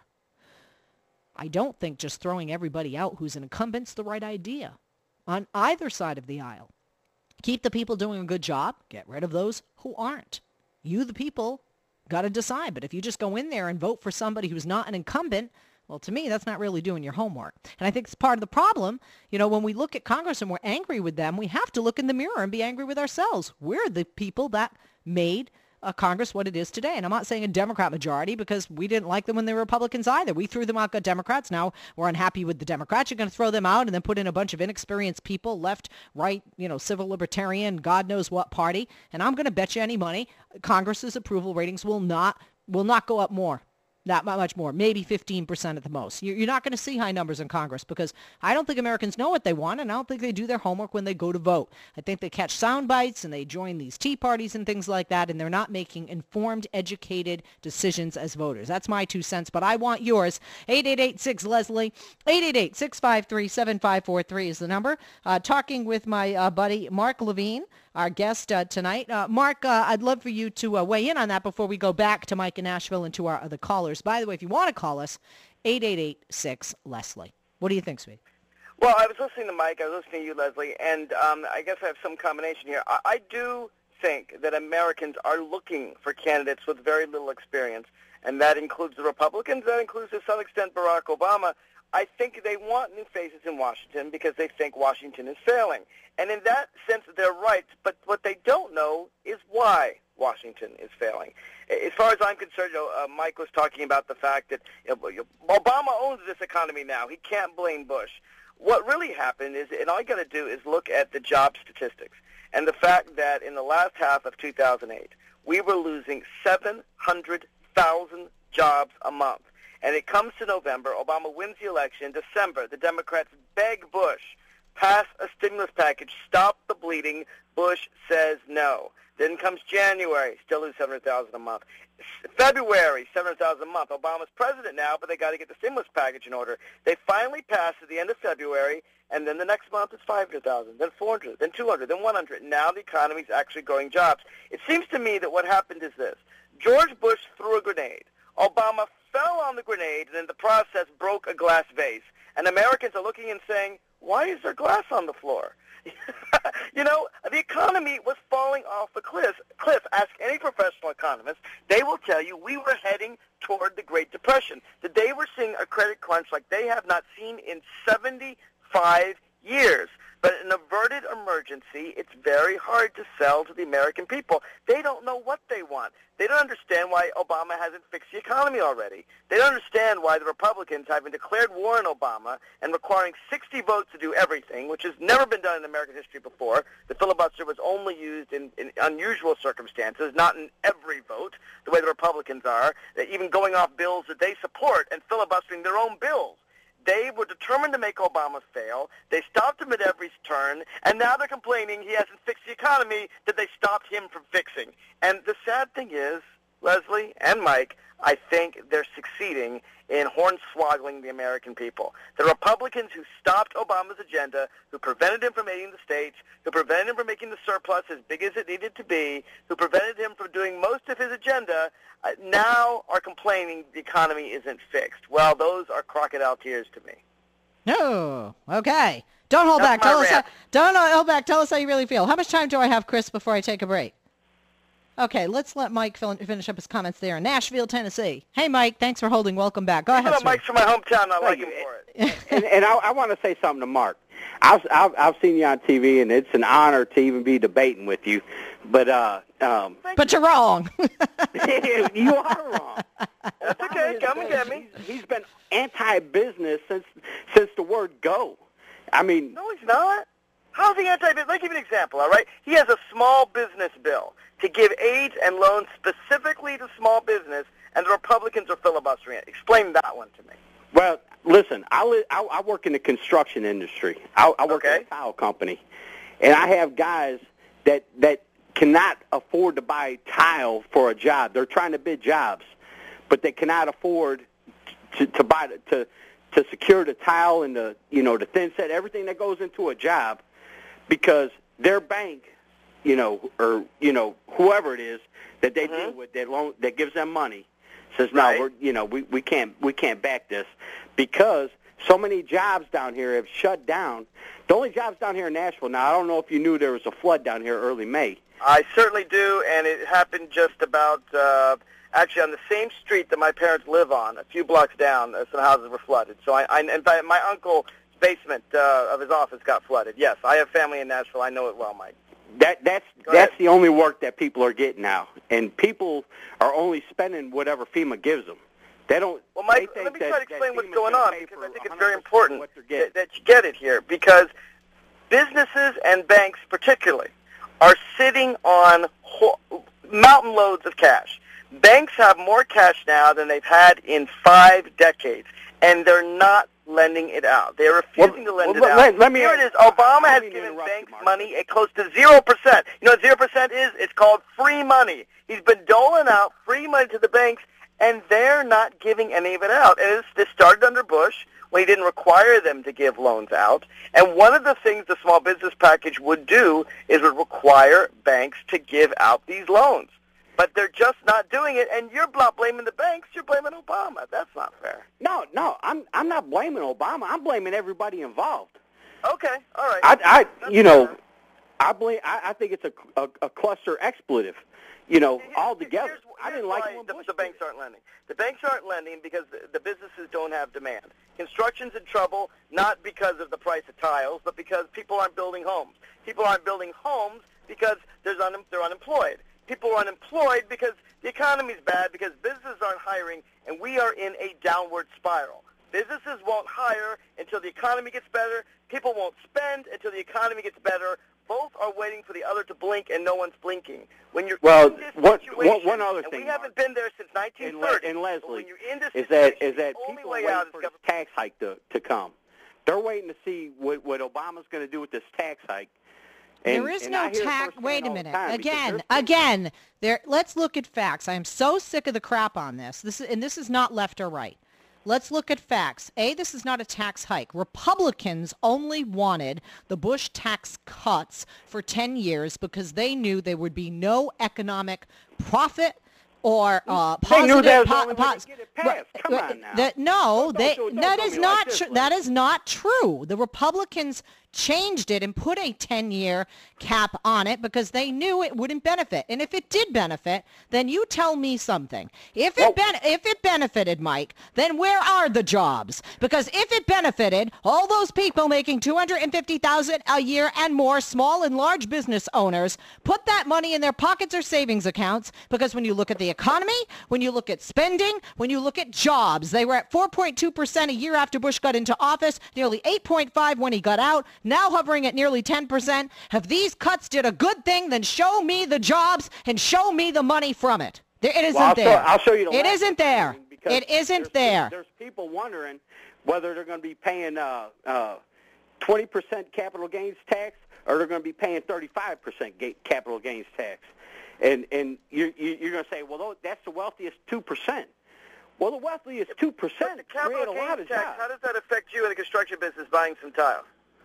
Speaker 1: I don't think just throwing everybody out who's an incumbent's the right idea on either side of the aisle. Keep the people doing a good job. Get rid of those who aren't. You, the people, got to decide. But if you just go in there and vote for somebody who's not an incumbent, well, to me, that's not really doing your homework. And I think it's part of the problem. You know, when we look at Congress and we're angry with them, we have to look in the mirror and be angry with ourselves. We're the people that made uh, Congress what it is today. And I'm not saying a Democrat majority, because we didn't like them when they were Republicans either. We threw them out, got Democrats. Now we're unhappy with the Democrats. You're going to throw them out and then put in a bunch of inexperienced people, left, right, you know, civil libertarian, God knows what party. And I'm going to bet you any money Congress's approval ratings will not will not go up more. Not much more, maybe fifteen percent at the most. You're not going to see high numbers in Congress, because I don't think Americans know what they want, and I don't think they do their homework when they go to vote. I think they catch sound bites and they join these tea parties and things like that, and they're not making informed, educated decisions as voters. That's my two cents, but I want yours. eight eight eight six Leslie, eight eight eight six five three seven five four three is the number. Uh, talking with my uh, buddy Mark Levine, our guest uh, tonight. Uh, Mark, uh, I'd love for you to uh, weigh in on that before we go back to Mike in Nashville and to our other callers. By the way, if you want to call us, eight eight eight six Leslie. What do you think, sweet?
Speaker 2: Well, I was listening to Mike. I was listening to you, Leslie, and um, I guess I have some combination here. I, I do think that Americans are looking for candidates with very little experience, and that includes the Republicans. That includes, to some extent, Barack Obama. I think they want new faces in Washington because they think Washington is failing. And in that sense, they're right. But what they don't know is why Washington is failing. As far as I'm concerned, you know, uh, Mike was talking about the fact that you know, Obama owns this economy now. He can't blame Bush. What really happened is, and all you got to do is look at the job statistics. and the fact that in the last half of two thousand eight, we were losing seven hundred thousand jobs a month. And it comes to November, Obama wins the election. In December, the Democrats beg Bush, pass a stimulus package, stop the bleeding. Bush says no. Then comes January, still lose seven hundred thousand a month. February, seven hundred thousand a month. Obama's president now, but they got to get the stimulus package in order. They finally pass at the end of February, and then the next month it's five hundred thousand, then four hundred, then two hundred, then one hundred. Now the economy's actually growing jobs. It seems to me that what happened is this. George Bush threw a grenade. Obama fell on the grenade and in the process broke a glass vase. And Americans are looking and saying, why is there glass on the floor? You know, the economy was falling off the cliff. cliff. Ask any professional economist. They will tell you we were heading toward the Great Depression. Today we're seeing a credit crunch like they have not seen in seventy-five years. But an averted emergency, it's very hard to sell to the American people. They don't know what they want. They don't understand why Obama hasn't fixed the economy already. They don't understand why the Republicans, having declared war on Obama and requiring sixty votes to do everything, which has never been done in American history before. The filibuster was only used in, in unusual circumstances, not in every vote, the way the Republicans are, even going off bills that they support and filibustering their own bills. They were determined to make Obama fail. They stopped him at every turn, and now they're complaining he hasn't fixed the economy that they stopped him from fixing. And the sad thing is, Leslie and Mike, I think they're succeeding in hornswoggling the American people. The Republicans who stopped Obama's agenda, who prevented him from aiding the states, who prevented him from making the surplus as big as it needed to be, who prevented him from doing most of his agenda, uh, now are complaining the economy isn't fixed. Well, those are crocodile tears to me.
Speaker 1: No. Okay. Don't hold
Speaker 2: That's
Speaker 1: back. Tell us how,
Speaker 2: rant.
Speaker 1: don't hold back. Tell us how you really feel. How much time do I have, Chris, before I take a break? Okay, let's let Mike finish up his comments there in Nashville, Tennessee. Hey, Mike, thanks for holding. Welcome back. Go
Speaker 2: Even
Speaker 1: ahead,
Speaker 2: though Mike's from my hometown, I like him for it.
Speaker 3: and and I, I want to say something to Mark. I've, I've I've seen you on T V, and it's an honor to even be debating with you. But uh, um,
Speaker 1: but you're wrong.
Speaker 3: You are wrong.
Speaker 2: That's okay. Come and get me.
Speaker 3: He's, he's been anti-business since since the word go. I mean,
Speaker 2: No, he's not. How's he anti-business? Let me give you an example, all right? He has a small business bill to give aid and loans specifically to small business, and the Republicans are filibustering it. Explain that one to me.
Speaker 3: well, listen, I, li- I, I work in the construction industry. I, I work
Speaker 2: Okay.
Speaker 3: in a tile company, and I have guys that that cannot afford to buy tile for a job. They're trying to bid jobs, but they cannot afford to, to buy to to secure the tile and the you know the thin set, everything that goes into a job, because their bank, you know, or you know whoever it is that they
Speaker 2: Mm-hmm.
Speaker 3: deal with, that loan that gives them money, says no,
Speaker 2: Right.
Speaker 3: we're you know we, we can't we can't back this because so many jobs down here have shut down. The only jobs down here in Nashville now. I don't know if you knew there was a flood down here early May.
Speaker 2: I certainly do, and it happened just about, uh, actually on the same street that my parents live on, a few blocks down, uh, some houses were flooded. So I, I in fact, my uncle's basement uh, of his office got flooded. Yes, I have family in Nashville. I know it well, Mike.
Speaker 3: That that's
Speaker 2: Go
Speaker 3: that's
Speaker 2: ahead.
Speaker 3: the only work that people are getting now, and people are only spending whatever FEMA gives them. They don't.
Speaker 2: Well, Mike,
Speaker 3: they
Speaker 2: let
Speaker 3: think
Speaker 2: me
Speaker 3: that,
Speaker 2: try to explain
Speaker 3: that
Speaker 2: what's
Speaker 3: FEMA's
Speaker 2: going
Speaker 3: gonna
Speaker 2: on,
Speaker 3: pay
Speaker 2: because
Speaker 3: for
Speaker 2: I think it's
Speaker 3: one hundred
Speaker 2: very
Speaker 3: percent of
Speaker 2: important
Speaker 3: what they're
Speaker 2: that,
Speaker 3: getting.
Speaker 2: that you get it here, because businesses and banks particularly are sitting on ho- mountain loads of cash. Banks have more cash now than they've had in five decades, and they're not lending it out. They're refusing
Speaker 3: Well,
Speaker 2: to lend
Speaker 3: well,
Speaker 2: it out.
Speaker 3: let- let me-
Speaker 2: Here it is. Obama
Speaker 3: I
Speaker 2: has
Speaker 3: don't mean to
Speaker 2: given
Speaker 3: interrupt you,
Speaker 2: banks
Speaker 3: Mark.
Speaker 2: money at close to zero percent. You know what zero percent is? It's called free money. He's been doling out free money to the banks, and they're not giving any of it out. And it's, this started under Bush, when he didn't require them to give loans out. And one of the things the small business package would do is would require banks to give out these loans. But they're just not doing it, and you're not blaming the banks, you're blaming Obama. That's not fair.
Speaker 3: No, no, I'm I'm not blaming Obama. I'm blaming everybody involved.
Speaker 2: Okay, all right.
Speaker 3: I, I
Speaker 2: That's
Speaker 3: you know,
Speaker 2: fair.
Speaker 3: I blame. I, I think it's a, a, a cluster expletive. You know,
Speaker 2: Here's-
Speaker 3: all together.
Speaker 2: here's-
Speaker 3: I didn't
Speaker 2: here's
Speaker 3: like
Speaker 2: why
Speaker 3: it when
Speaker 2: the,
Speaker 3: Bush
Speaker 2: the
Speaker 3: did
Speaker 2: banks
Speaker 3: it.
Speaker 2: aren't lending. The banks aren't lending because the, the businesses don't have demand. Construction's in trouble not because of the price of tiles, but because people aren't building homes. People aren't building homes because there's un, they're unemployed. People are unemployed because the economy's bad, because businesses aren't hiring, and we are in a downward spiral. Businesses won't hire until the economy gets better. People won't spend until the economy gets better. Both are waiting for the other to blink, and no one's blinking. When you're
Speaker 3: well,
Speaker 2: in this
Speaker 3: what,
Speaker 2: situation,
Speaker 3: one other
Speaker 2: and
Speaker 3: thing,
Speaker 2: we haven't
Speaker 3: Mark,
Speaker 2: been there since nineteen thirty.
Speaker 3: And, and Leslie,
Speaker 2: when you're in this
Speaker 3: is that
Speaker 2: situation,
Speaker 3: is that
Speaker 2: the only
Speaker 3: people
Speaker 2: way
Speaker 3: are waiting
Speaker 2: out is
Speaker 3: for
Speaker 2: government.
Speaker 3: this tax hike to to come. They're waiting to see what what Obama's going to do with this tax hike. And,
Speaker 1: there is
Speaker 3: and
Speaker 1: no
Speaker 3: I hear it
Speaker 1: tax.
Speaker 3: firsthand
Speaker 1: Wait a
Speaker 3: all the
Speaker 1: minute.
Speaker 3: time because
Speaker 1: Again,
Speaker 3: there's-
Speaker 1: again. There. Let's look at facts. I am so sick of the crap on this. This is, and this is not left or right. Let's look at facts. A, this is not a tax hike. Republicans only wanted the Bush tax cuts for ten years because they knew there would be no economic profit or uh,
Speaker 3: They
Speaker 1: positive.
Speaker 3: knew that was the
Speaker 1: po-
Speaker 3: only way
Speaker 1: pos-
Speaker 3: to get it passed. Come
Speaker 1: right,
Speaker 3: on now.
Speaker 1: that- no,
Speaker 3: Don't-
Speaker 1: they,
Speaker 3: don't do- don't
Speaker 1: that
Speaker 3: do
Speaker 1: is
Speaker 3: me
Speaker 1: not
Speaker 3: like this,
Speaker 1: true.
Speaker 3: Leslie.
Speaker 1: That is not true. The Republicans changed it and put a ten-year cap on it because they knew it wouldn't benefit. And if it did benefit, then you tell me something. If it ben- if it benefited, Mike, then where are the jobs? Because if it benefited all those people making two hundred fifty thousand dollars a year and more, small and large business owners, put that money in their pockets or savings accounts, because when you look at the economy, when you look at spending, when you look at jobs, they were at four point two percent a year after Bush got into office, nearly eight point five when he got out, now hovering at nearly ten percent. If these cuts did a good thing, then show me the jobs and show me the money from it. There, it isn't
Speaker 3: well, I'll
Speaker 1: there.
Speaker 3: Show, I'll show you the
Speaker 1: It
Speaker 3: last
Speaker 1: isn't there.
Speaker 3: thing because
Speaker 1: It isn't
Speaker 3: there's,
Speaker 1: there.
Speaker 3: There's people wondering whether they're going to be paying uh, uh, twenty percent capital gains tax or they're going to be paying thirty-five percent ga- capital gains tax. And and you're, you're going to say, well, that's the wealthiest two percent. Well, the wealthiest two percent create a lot of
Speaker 2: tax,
Speaker 3: jobs.
Speaker 2: how does that affect you in the construction business buying some tile?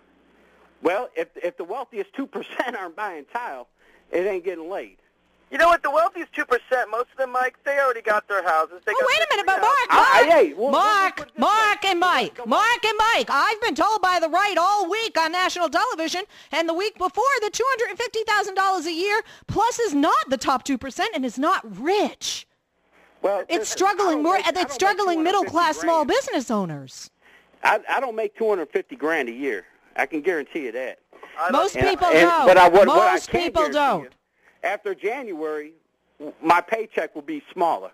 Speaker 3: Well, if if the wealthiest two percent aren't buying tile, it ain't getting laid.
Speaker 2: You know what? The wealthiest two percent, most of them, Mike, they already got their houses. They
Speaker 1: Oh,
Speaker 2: got
Speaker 1: wait a
Speaker 2: their
Speaker 1: minute, but
Speaker 2: free
Speaker 1: Mark,
Speaker 2: houses.
Speaker 1: Mark,
Speaker 3: I- hey, well,
Speaker 1: Mark,
Speaker 3: let's put it this
Speaker 1: Mark
Speaker 3: way.
Speaker 1: and Mike,
Speaker 3: Go on.
Speaker 1: Mark and Mike. I've been told by the right all week on national television and the week before that two hundred fifty thousand dollars a year plus is not the top two percent and is not rich.
Speaker 3: Well,
Speaker 1: It's
Speaker 3: listen, I
Speaker 1: struggling
Speaker 3: don't
Speaker 1: more.
Speaker 3: make- I don't
Speaker 1: It's
Speaker 3: make
Speaker 1: struggling middle class
Speaker 3: two hundred fifty
Speaker 1: small
Speaker 3: grand.
Speaker 1: business owners.
Speaker 3: I, I don't make two hundred fifty grand a year. I can guarantee you that.
Speaker 2: I don't-
Speaker 1: Most
Speaker 3: And-
Speaker 1: people
Speaker 3: and-
Speaker 1: don't.
Speaker 3: But I, what, what I
Speaker 1: Most
Speaker 3: can
Speaker 1: people
Speaker 3: guarantee
Speaker 1: don't.
Speaker 3: you, after January, w- my paycheck will be smaller.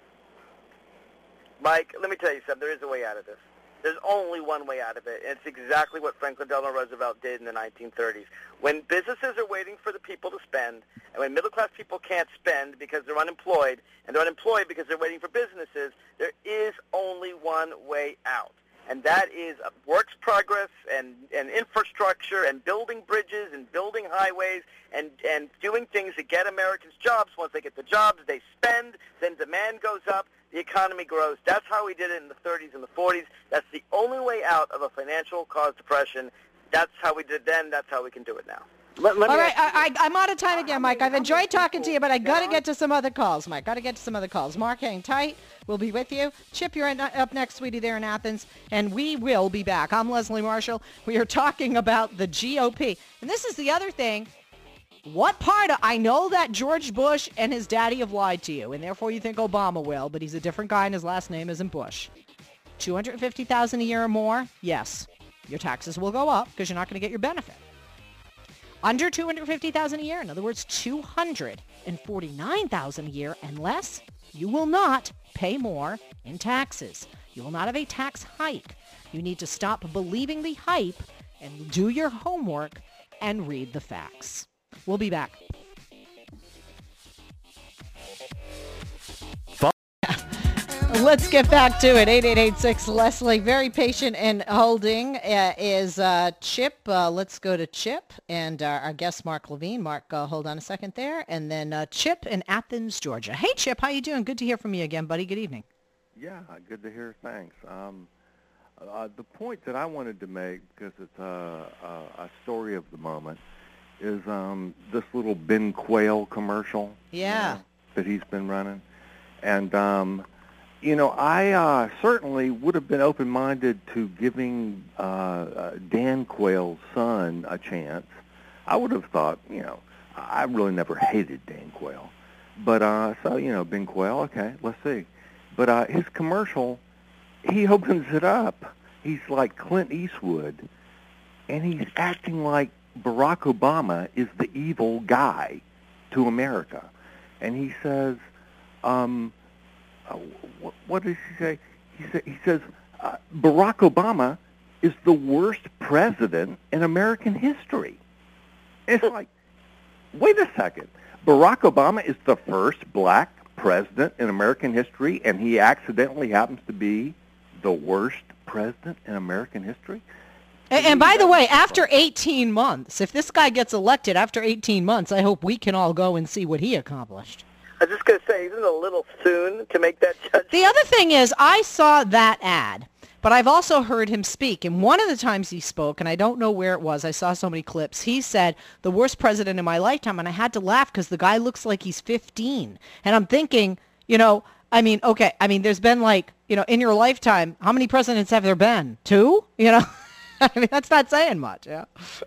Speaker 2: Mike, let me tell you something. There is a way out of this. There's only one way out of it, and it's exactly what Franklin Delano Roosevelt did in the nineteen thirties. When businesses are waiting for the people to spend, and when middle-class people can't spend because they're unemployed, and they're unemployed because they're waiting for businesses, there is only one way out, and that is works progress and, and infrastructure and building bridges and building highways and, and doing things that get Americans jobs. Once they get the jobs, they spend, then demand goes up, the economy grows. That's how we did it in the thirties and the forties. That's the only way out of a financial caused depression. That's how we did it then. That's how we can do it now.
Speaker 3: Let, let
Speaker 1: All
Speaker 3: me
Speaker 1: right,
Speaker 3: ask you
Speaker 1: I, I,
Speaker 3: this.
Speaker 1: I'm out of time again,
Speaker 3: How
Speaker 1: Mike.
Speaker 3: many-
Speaker 1: I've
Speaker 3: how many
Speaker 1: enjoyed talking to you, but I
Speaker 3: people
Speaker 1: got to
Speaker 3: get
Speaker 1: get
Speaker 3: on?
Speaker 1: to some other calls, Mike. Got to get to some other calls. Mark, hang tight. We'll be with you. Chip, you're in- up next, sweetie, there in Athens, and we will be back. I'm Leslie Marshall. We are talking about the G O P. And this is the other thing. What part of, I know that George Bush and his daddy have lied to you, and therefore you think Obama will, but he's a different guy and his last name isn't Bush. two hundred fifty thousand dollars a year or more, yes, your taxes will go up because you're not going to get your benefit. Under two hundred fifty thousand dollars a year, in other words, two hundred forty-nine thousand dollars a year and less, you will not pay more in taxes. You will not have a tax hike. You need to stop believing the hype and do your homework and read the facts. We'll be back. Let's get back to it. eight eight eight six Leslie. Very patient and holding uh, is uh, Chip. Uh, let's go to Chip and uh, our guest Mark Levine. Mark, uh, hold on a second there. And then uh, Chip in Athens, Georgia. Hey, Chip. How you doing? Good to hear from you again, buddy. Good evening.
Speaker 4: Yeah, good to hear. Thanks. Um, uh, the point that I wanted to make, because it's a, a, a story of the moment, is um, this little Ben Quayle commercial.
Speaker 1: Yeah.
Speaker 4: You know, that he's been running. And, um, you know, I uh, certainly would have been open-minded to giving uh, uh, Dan Quayle's son a chance. I would have thought, you know, I really never hated Dan Quayle. But, uh, so, you know, Ben Quayle, okay, let's see. But uh, his commercial, he opens it up. He's like Clint Eastwood, and he's acting like Barack Obama is the evil guy to America. And he says, um, uh, what, what does he say? He, sa- he says, uh, Barack Obama is the worst president in American history. It's like, wait a second. Barack Obama is the first black president in American history, and he accidentally happens to be the worst president in American history?
Speaker 1: And, and by the way, after eighteen months, if this guy gets elected after eighteen months, I hope we can all go and see what he accomplished.
Speaker 2: I was just going to say, isn't it a little soon to make that judgment?
Speaker 1: The other thing is, I saw that ad, but I've also heard him speak. And one of the times he spoke, and I don't know where it was, I saw so many clips, he said, the worst president in my lifetime, and I had to laugh because the guy looks like he's fifteen. And I'm thinking, you know, I mean, okay, I mean, there's been like, you know, in your lifetime, how many presidents have there been? Two? You know? I mean, that's not saying much, yeah.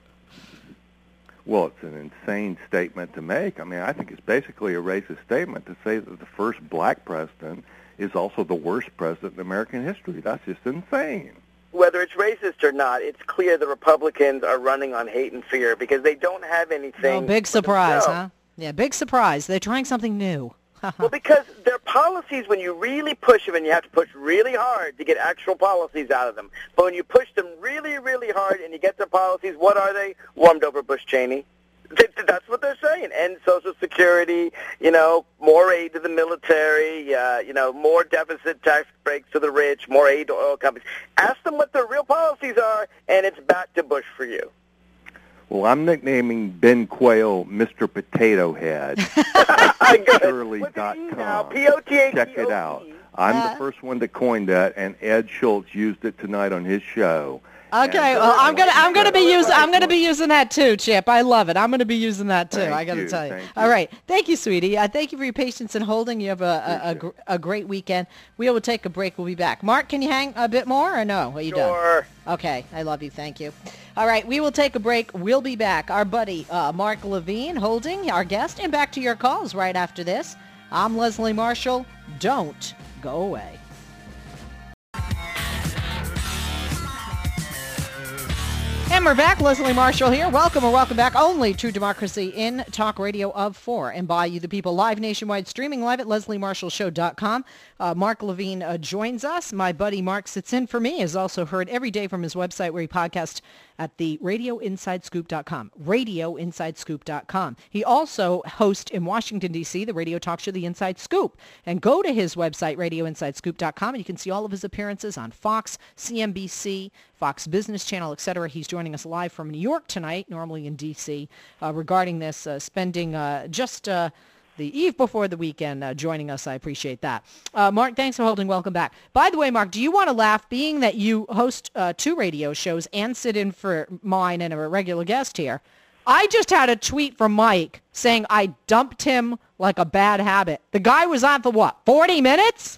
Speaker 4: Well, it's an insane statement to make. I mean, I think it's basically a racist statement to say that the first black president is also the worst president in American history. That's just insane.
Speaker 2: Whether it's racist or not, it's clear the Republicans are running on hate and fear because they don't have anything.
Speaker 1: Oh, big surprise, huh? Yeah, big surprise. They're trying something new.
Speaker 2: Well, because their policies, when you really push them, and you have to push really hard to get actual policies out of them, but when you push them really, really hard and you get their policies, what are they? Warmed over Bush Cheney. That's what they're saying. End Social Security, you know, more aid to the military, uh, you know, more deficit tax breaks to the rich, more aid to oil companies. Ask them what their real policies are, and it's back to Bush for you.
Speaker 4: Well, I'm nicknaming Ben Quayle Mister Potato Head. Shirley dot com.
Speaker 2: P O T A T O E.
Speaker 4: Check it out. I'm
Speaker 1: Uh,
Speaker 4: the first one that coined that, and Ed Schultz used it tonight on his show.
Speaker 1: Okay,
Speaker 4: And,
Speaker 1: well,
Speaker 4: uh,
Speaker 1: I'm gonna I'm gonna be using I'm gonna
Speaker 4: excellent.
Speaker 1: be using that too, Chip. I love it. I'm gonna be using that too.
Speaker 4: Thank
Speaker 1: I gotta
Speaker 4: you,
Speaker 1: tell you.
Speaker 4: thank
Speaker 1: All
Speaker 4: you.
Speaker 1: right, thank you, sweetie. Uh, thank you for your patience and holding. You have a a, a, gr- a great weekend. We will take a break. We'll be back. Mark, can you hang a bit more or no? Are you done?
Speaker 2: Sure.
Speaker 1: Okay, I love you. Thank you. All right, we will take a break. We'll be back. Our buddy uh, Mark Levine holding our guest, and back to your calls right after this. I'm Leslie Marshall. Don't go away. And we're back. Leslie Marshall here. Welcome or welcome back. Only True Democracy in Talk Radio of for and by you, the people, live nationwide, streaming live at leslie marshall show dot com. Uh, Mark Levine uh, joins us. My buddy Mark sits in for me, is also heard every day from his website where he podcasts at the radio inside scoop dot com. radio inside scoop dot com. He also hosts in Washington, D C, the radio talk show, The Inside Scoop. And go to his website, radio inside scoop dot com, and you can see all of his appearances on Fox, C N B C, Fox Business Channel, et cetera. He's joining us live from New York tonight, normally in D C, uh, regarding this, uh, spending uh, just uh, the eve before the weekend uh, joining us. I appreciate that. Uh, Mark, thanks for holding. Welcome back. By the way, Mark, do you want to laugh, being that you host uh, two radio shows and sit in for mine and a regular guest here? I just had a tweet from Mike saying I dumped him like a bad habit. The guy was on for what, forty minutes?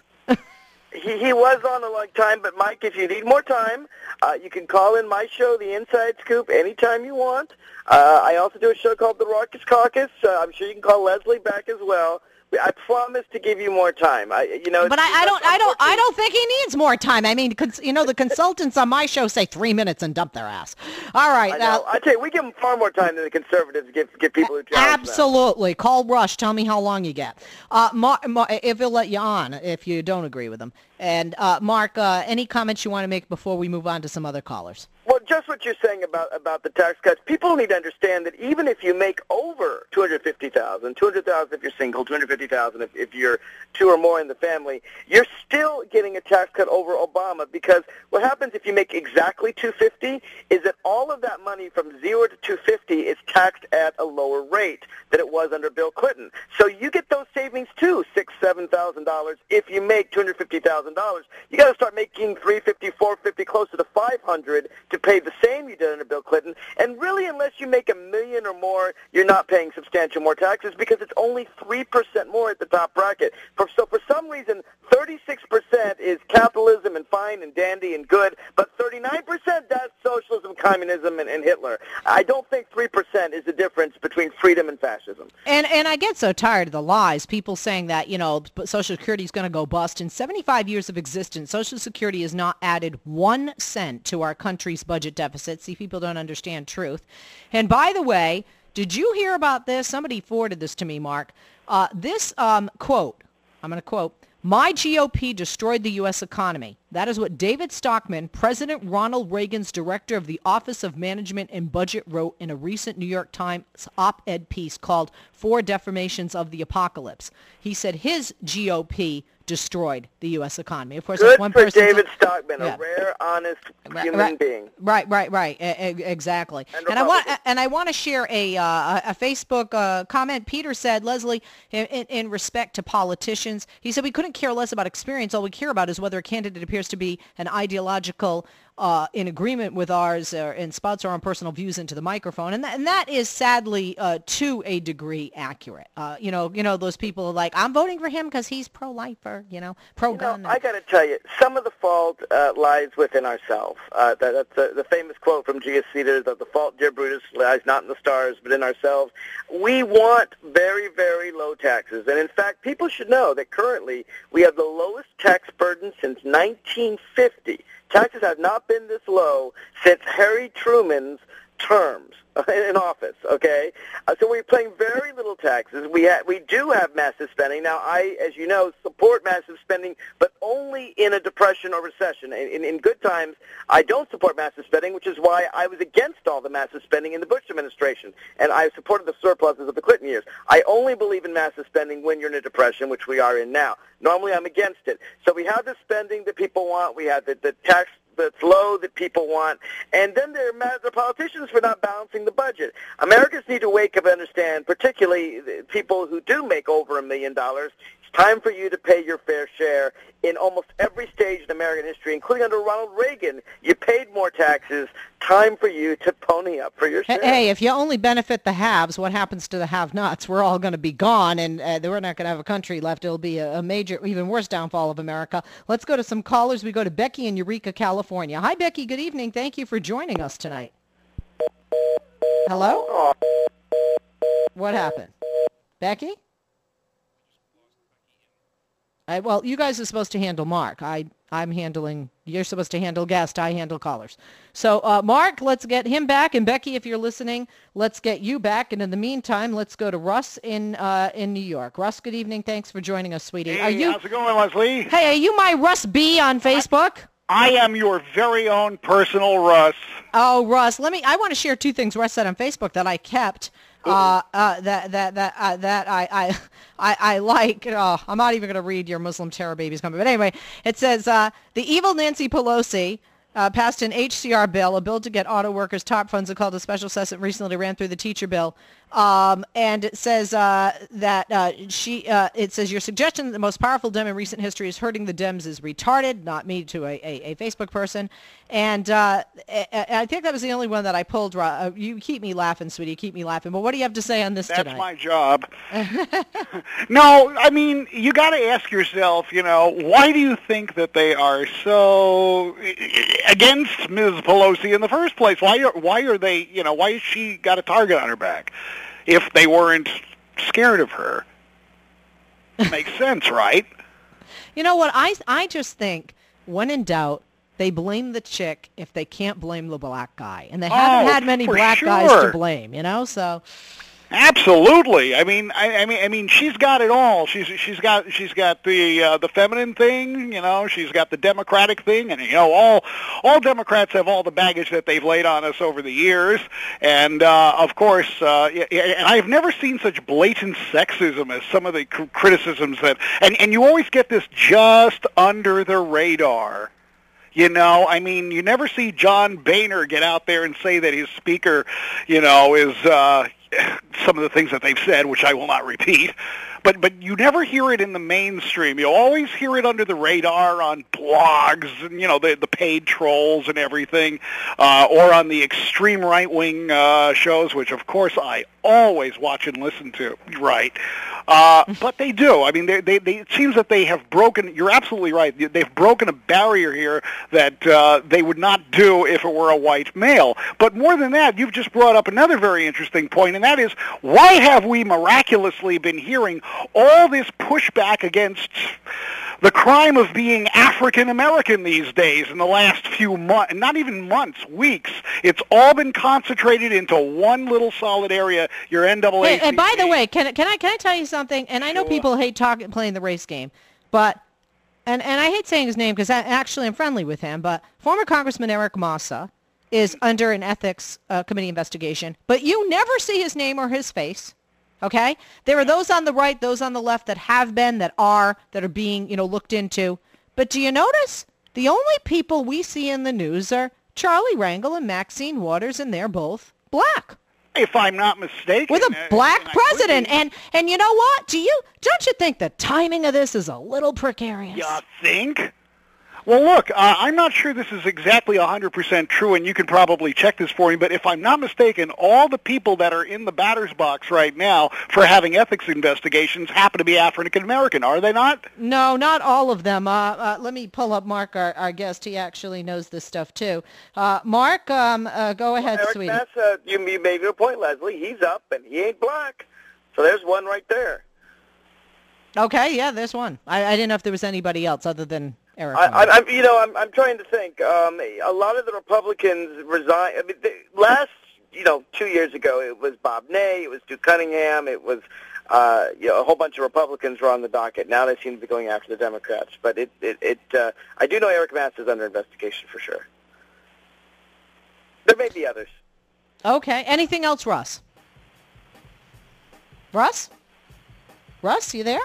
Speaker 2: He, he was on a long time, but Mike, if you need more time, uh, you can call in my show, The Inside Scoop, anytime you want. Uh, I also do a show called The Raucous Caucus. Uh, I'm sure you can call Leslie back as well. I promise to give you more time. I, you know,
Speaker 1: But I, I don't, I don't, I don't think he needs more time. I mean, cons- you know, the consultants on my show say three minutes and dump their ass. All right,
Speaker 2: I
Speaker 1: now.
Speaker 2: know. I tell you, we give them far more time than the conservatives give give people who challenge them.
Speaker 1: Absolutely. Call Rush. Tell me how long you get. Uh, Mar- Mar- if he'll let you on, if you don't agree with him. And uh, Mark, uh, any comments you want to make before we move on to some other callers?
Speaker 2: Well, just what you're saying about, about the tax cuts, people need to understand that even if you make over two hundred fifty thousand dollars, two hundred thousand dollars if you're single, two hundred fifty thousand dollars if, if you're two or more in the family, you're still getting a tax cut over Obama, because what happens if you make exactly two hundred fifty thousand dollars is that all of that money from zero to two hundred fifty thousand dollars is taxed at a lower rate than it was under Bill Clinton. So you get those savings too, six thousand dollars, seven thousand dollars if you make two hundred fifty thousand dollars. You got to start making three hundred fifty thousand dollars, four hundred fifty thousand dollars, closer to five hundred thousand dollars to pay the same you did under Bill Clinton. And really, unless you make a million or more, you're not paying substantial more taxes, because it's only three percent more at the top bracket. For, so for some reason, thirty-six percent is capitalism and fine and dandy and good, but thirty-nine percent that's socialism, communism, and, and Hitler. I don't think three percent is the difference between freedom and fascism.
Speaker 1: And and I get so tired of the lies. People saying that, you know, Social Security is going to go bust. In seventy-five years of existence, Social Security has not added one cent to our country's budget deficit. See, people don't understand truth. And by the way, did you hear about this? Somebody forwarded this to me, Mark. Uh, this um, quote, I'm going to quote, My G O P destroyed the U S economy. That is what David Stockman, President Ronald Reagan's director of the Office of Management and Budget, wrote in a recent New York Times op-ed piece called Four Defamations of the Apocalypse. He said his G O P destroyed the U S economy. Of course,
Speaker 2: Good
Speaker 1: one
Speaker 2: for
Speaker 1: person
Speaker 2: David Stockman,
Speaker 1: yeah.
Speaker 2: a rare, honest
Speaker 1: right,
Speaker 2: human
Speaker 1: right,
Speaker 2: being.
Speaker 1: Right, right, right. E- exactly.
Speaker 2: And,
Speaker 1: and I want and I want to share a uh, a Facebook uh, comment. Peter said, Leslie, in, in respect to politicians, he said we couldn't care less about experience. All we care about is whether a candidate appears to be an ideological uh, in agreement with ours or, and spouts our own personal views into the microphone. And, th- and that is sadly uh, to a degree accurate. Uh, you know, you know those people are like, I'm voting for him because he's pro-lifer, you know, pro-gun.
Speaker 2: You know, I got to tell you, some of the fault uh, lies within ourselves. Uh, that, that's uh, the famous quote from Julius Caesar, that the fault, dear Brutus, lies not in the stars but in ourselves. We want very, very low taxes. And in fact, people should know that currently we have the lowest tax burden since nineteen fifty. Taxes have not been this low since Harry Truman's terms in office, okay? Uh, so we're paying very little taxes. We ha- we do have massive spending. Now, I, as you know, support massive spending, but only in a depression or recession. In, in, in good times, I don't support massive spending, which is why I was against all the massive spending in the Bush administration, and I supported the surpluses of the Clinton years. I only believe in massive spending when you're in a depression, which we are in now. Normally, I'm against it. So we have the spending that people want. We have the, the tax that's low that people want, and then they're mad at the politicians for not balancing the budget. Americans need to wake up and understand, particularly people who do make over a million dollars, it's time for you to pay your fair share. In almost every stage in American history, including under Ronald Reagan, you paid more taxes. Time for you to pony up for your share.
Speaker 1: Hey, if you only benefit the haves, what happens to the have-nots? We're all going to be gone, and uh, we're not going to have a country left. It'll be a, a major, even worse downfall of America. Let's go to some callers. We go to Becky in Eureka, California. Hi, Becky. Good evening. Thank you for joining us tonight. Hello?
Speaker 2: Oh.
Speaker 1: What happened? Becky? I, well, you guys are supposed to handle Mark. I, I'm handling, you're supposed to handle guest. I handle callers. So, uh, Mark, let's get him back. And Becky, if you're listening, let's get you back. And in the meantime, let's go to Russ in uh, in New York. Russ, good evening. Thanks for joining us, sweetie.
Speaker 5: Hey,
Speaker 1: are you,
Speaker 5: how's it going, Leslie?
Speaker 1: Hey, are you my Russ B on Facebook?
Speaker 5: I am your very own personal Russ.
Speaker 1: Oh, Russ, let me, I want to share two things Russ said on Facebook that I kept. Uh, uh, that that that uh, that I I I, I like. Oh, I'm not even going to read your Muslim terror babies coming. But anyway, it says uh, the evil Nancy Pelosi uh, passed an H C R bill, a bill to get auto workers top funds, and called a special session recently ran through the teacher bill. Um, and it says uh, that uh, she. Uh, it says your suggestion that the most powerful Dem in recent history is hurting the Dems is retarded. Not me, to a, a, a Facebook person. And uh, I think that was the only one that I pulled. Uh, you keep me laughing, sweetie. You keep me laughing. But what do you have to say on this
Speaker 5: That's
Speaker 1: tonight?
Speaker 5: That's my job. No, I mean, you got to ask yourself, you know, why do you think that they are so against Miz Pelosi in the first place? Why are, why are they, you know, why has she got a target on her back if they weren't scared of her? Makes sense, right?
Speaker 1: You know what? I, I just think, when in doubt, they blame the chick if they can't blame the black guy. And they haven't
Speaker 5: oh,
Speaker 1: had many
Speaker 5: for
Speaker 1: black
Speaker 5: sure.
Speaker 1: guys to blame, you know? So
Speaker 5: Absolutely. I mean, I, I mean, I mean, she's got it all. She's she's got she's got the uh, the feminine thing, you know. She's got the Democratic thing, and you know, all all Democrats have all the baggage that they've laid on us over the years. And uh, of course, uh, and I've never seen such blatant sexism as some of the cr- criticisms that, and and you always get this just under the radar. You know, I mean, you never see John Boehner get out there and say that his speaker, you know, is uh, some of the things that they've said, which I will not repeat. But but you never hear it in the mainstream. You always hear it under the radar on blogs and, you know, the the paid trolls and everything, uh, or on the extreme right-wing uh, shows, which, of course, I always watch and listen to. Right. Uh, but they do. I mean, they, they, they, it seems that they have broken, you're absolutely right, they've broken a barrier here that uh, they would not do if it were a white male. But more than that, you've just brought up another very interesting point, and that is, why have we miraculously been hearing all this pushback against the crime of being African American these days in the last few months, not even months, weeks? It's all been concentrated into one little solid area, your N double A C P.
Speaker 1: Hey, and by the way, can can I can I tell you something? And I know
Speaker 5: Sure.
Speaker 1: people hate talking, playing the race game, but and, and I hate saying his name because I, actually I'm friendly with him, but former Congressman Eric Massa is under an ethics uh, committee investigation, but you never see his name or his face. Okay? There are those on the right, those on the left that have been, that are, that are being, you know, looked into. But do you notice the only people we see in the news are Charlie Rangel and Maxine Waters, and they're both black.
Speaker 5: If I'm not mistaken.
Speaker 1: With a black uh, president. And and you know what? Do you don't you think the timing of this is a little precarious?
Speaker 5: You think? Well, look, uh, I'm not sure this is exactly one hundred percent true, and you can probably check this for me, but if I'm not mistaken, all the people that are in the batter's box right now for having ethics investigations happen to be African American, are they not?
Speaker 1: No, not all of them. Uh, uh, let me pull up Mark, our, our guest. He actually knows this stuff, too. Uh, Mark, um, uh, go ahead,
Speaker 2: well, Eric
Speaker 1: sweetie.
Speaker 2: Massa, you, you made your point, Leslie. He's up, and he ain't black. So there's one right there.
Speaker 1: Okay, yeah, there's one. I, I didn't know if there was anybody else other than Eric.
Speaker 2: I, I, I'm, you know, I'm, I'm trying to think. Um, a lot of the Republicans resigned. I mean, they, last, you know, two years ago, it was Bob Ney, it was Duke Cunningham, it was, uh, you know, a whole bunch of Republicans were on the docket. Now they seem to be going after the Democrats. But it, it, it uh, I do know Eric Massa is under investigation for sure. There may be others.
Speaker 1: Okay. Anything else, Russ? Russ? Russ, you there?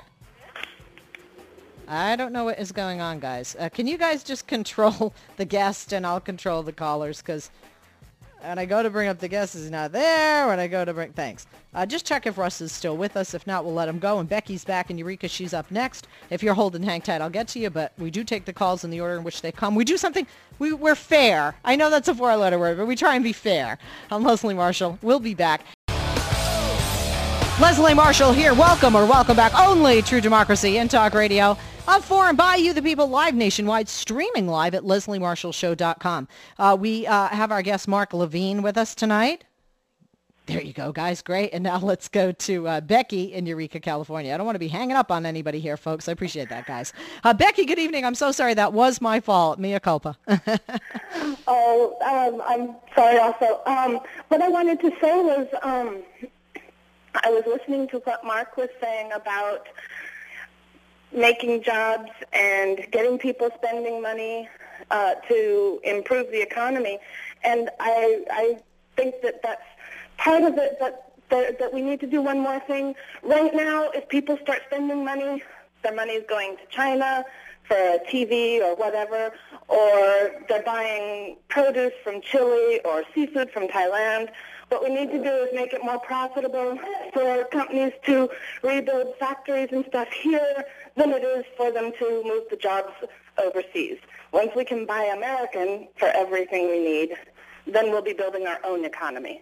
Speaker 1: I don't know what is going on, guys. Uh, can you guys just control the guest and I'll control the callers? Because when I go to bring up the guest, he's not there. When I go to bring... Thanks. Uh, just check if Russ is still with us. If not, we'll let him go. And Becky's back, and Eureka, she's up next. If you're holding hang tight, I'll get to you. But we do take the calls in the order in which they come. We do something... We, we're fair. I know that's a four-letter word, but we try and be fair. I'm Leslie Marshall. We'll be back. Leslie Marshall here. Welcome or welcome back. Only True Democracy in Talk Radio. Of for and by you, the people, live nationwide, streaming live at leslie marshall show dot com. Uh, we uh, have our guest Mark Levine with us tonight. There you go, guys. Great. And now let's go to uh, Becky in Eureka, California. I don't want to be hanging up on anybody here, folks. I appreciate that, guys. Uh, Becky, good evening. I'm so sorry. That was my fault. Mea culpa.
Speaker 6: oh, um, I'm sorry also. Um, what I wanted to say was um, I was listening to what Mark was saying about making jobs and getting people spending money uh, to improve the economy. And I, I think that that's part of it, but that, that we need to do one more thing. Right now, if people start spending money, their money is going to China for a T V or whatever, or they're buying produce from Chile or seafood from Thailand. What we need to do is make it more profitable for companies to rebuild factories and stuff here than it is for them to move the jobs overseas. Once we can buy American for everything we need, then we'll be building our own economy.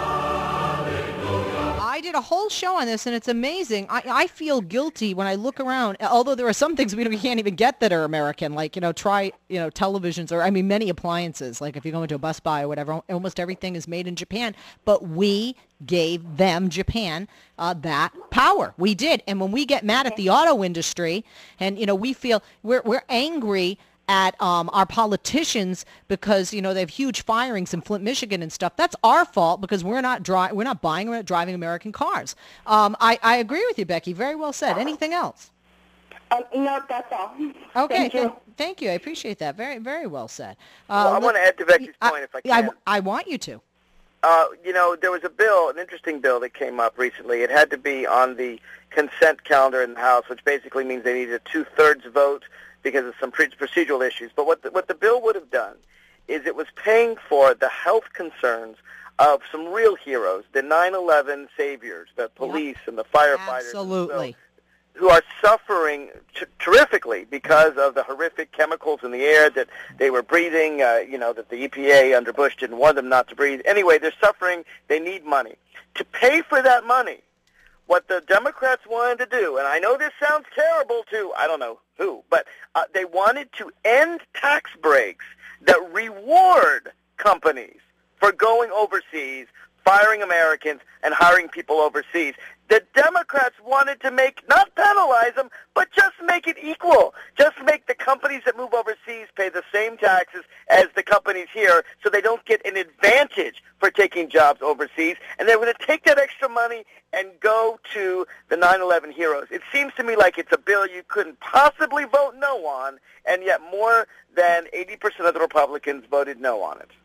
Speaker 1: I did a whole show on this, and it's amazing. I, I feel guilty when I look around, although there are some things we, don't, we can't even get that are American, like, you know, try, you know, televisions, or, I mean, many appliances. Like, if you go into a Best Buy or whatever, almost everything is made in Japan. But we gave them, Japan, uh, that power. We did. And when we get mad at the auto industry, and, you know, we feel, we're we're angry at um, our politicians because, you know, they have huge firings in Flint, Michigan and stuff. That's our fault because we're not dri- we're not buying, we're not driving American cars. Um, I, I agree with you, Becky. Very well said. Anything else?
Speaker 6: Um, no, that's all.
Speaker 1: Okay.
Speaker 6: Thank you.
Speaker 1: Th- thank you. I appreciate that. Very, very well said. Uh,
Speaker 2: Well, I want to add to Becky's
Speaker 1: I,
Speaker 2: point, if I
Speaker 1: I,
Speaker 2: can.
Speaker 1: I want you to.
Speaker 2: Uh, you know, there was a bill, an interesting bill that came up recently. It had to be on the consent calendar in the House, which basically means they needed a two-thirds vote because of some procedural issues. But what the, what the bill would have done is it was paying for the health concerns of some real heroes, the nine eleven saviors, the police yep. and the firefighters.
Speaker 1: Absolutely.
Speaker 2: So, who are suffering t- terrifically because of the horrific chemicals in the air that they were breathing, uh, you know, that the E P A under Bush didn't want them not to breathe. Anyway, they're suffering. They need money. To pay for that money, what the Democrats wanted to do, and I know this sounds terrible to, I don't know who, but uh, they wanted to end tax breaks that reward companies for going overseas, firing Americans, and hiring people overseas. The Democrats wanted to make, not penalize them, but just make it equal. Just make the companies that move overseas pay the same taxes as the companies here so they don't get an advantage for taking jobs overseas. And they're going to take that extra money and go to the nine eleven heroes. It seems to me like it's a bill you couldn't possibly vote no on, and yet more than eighty percent of the Republicans voted no on it.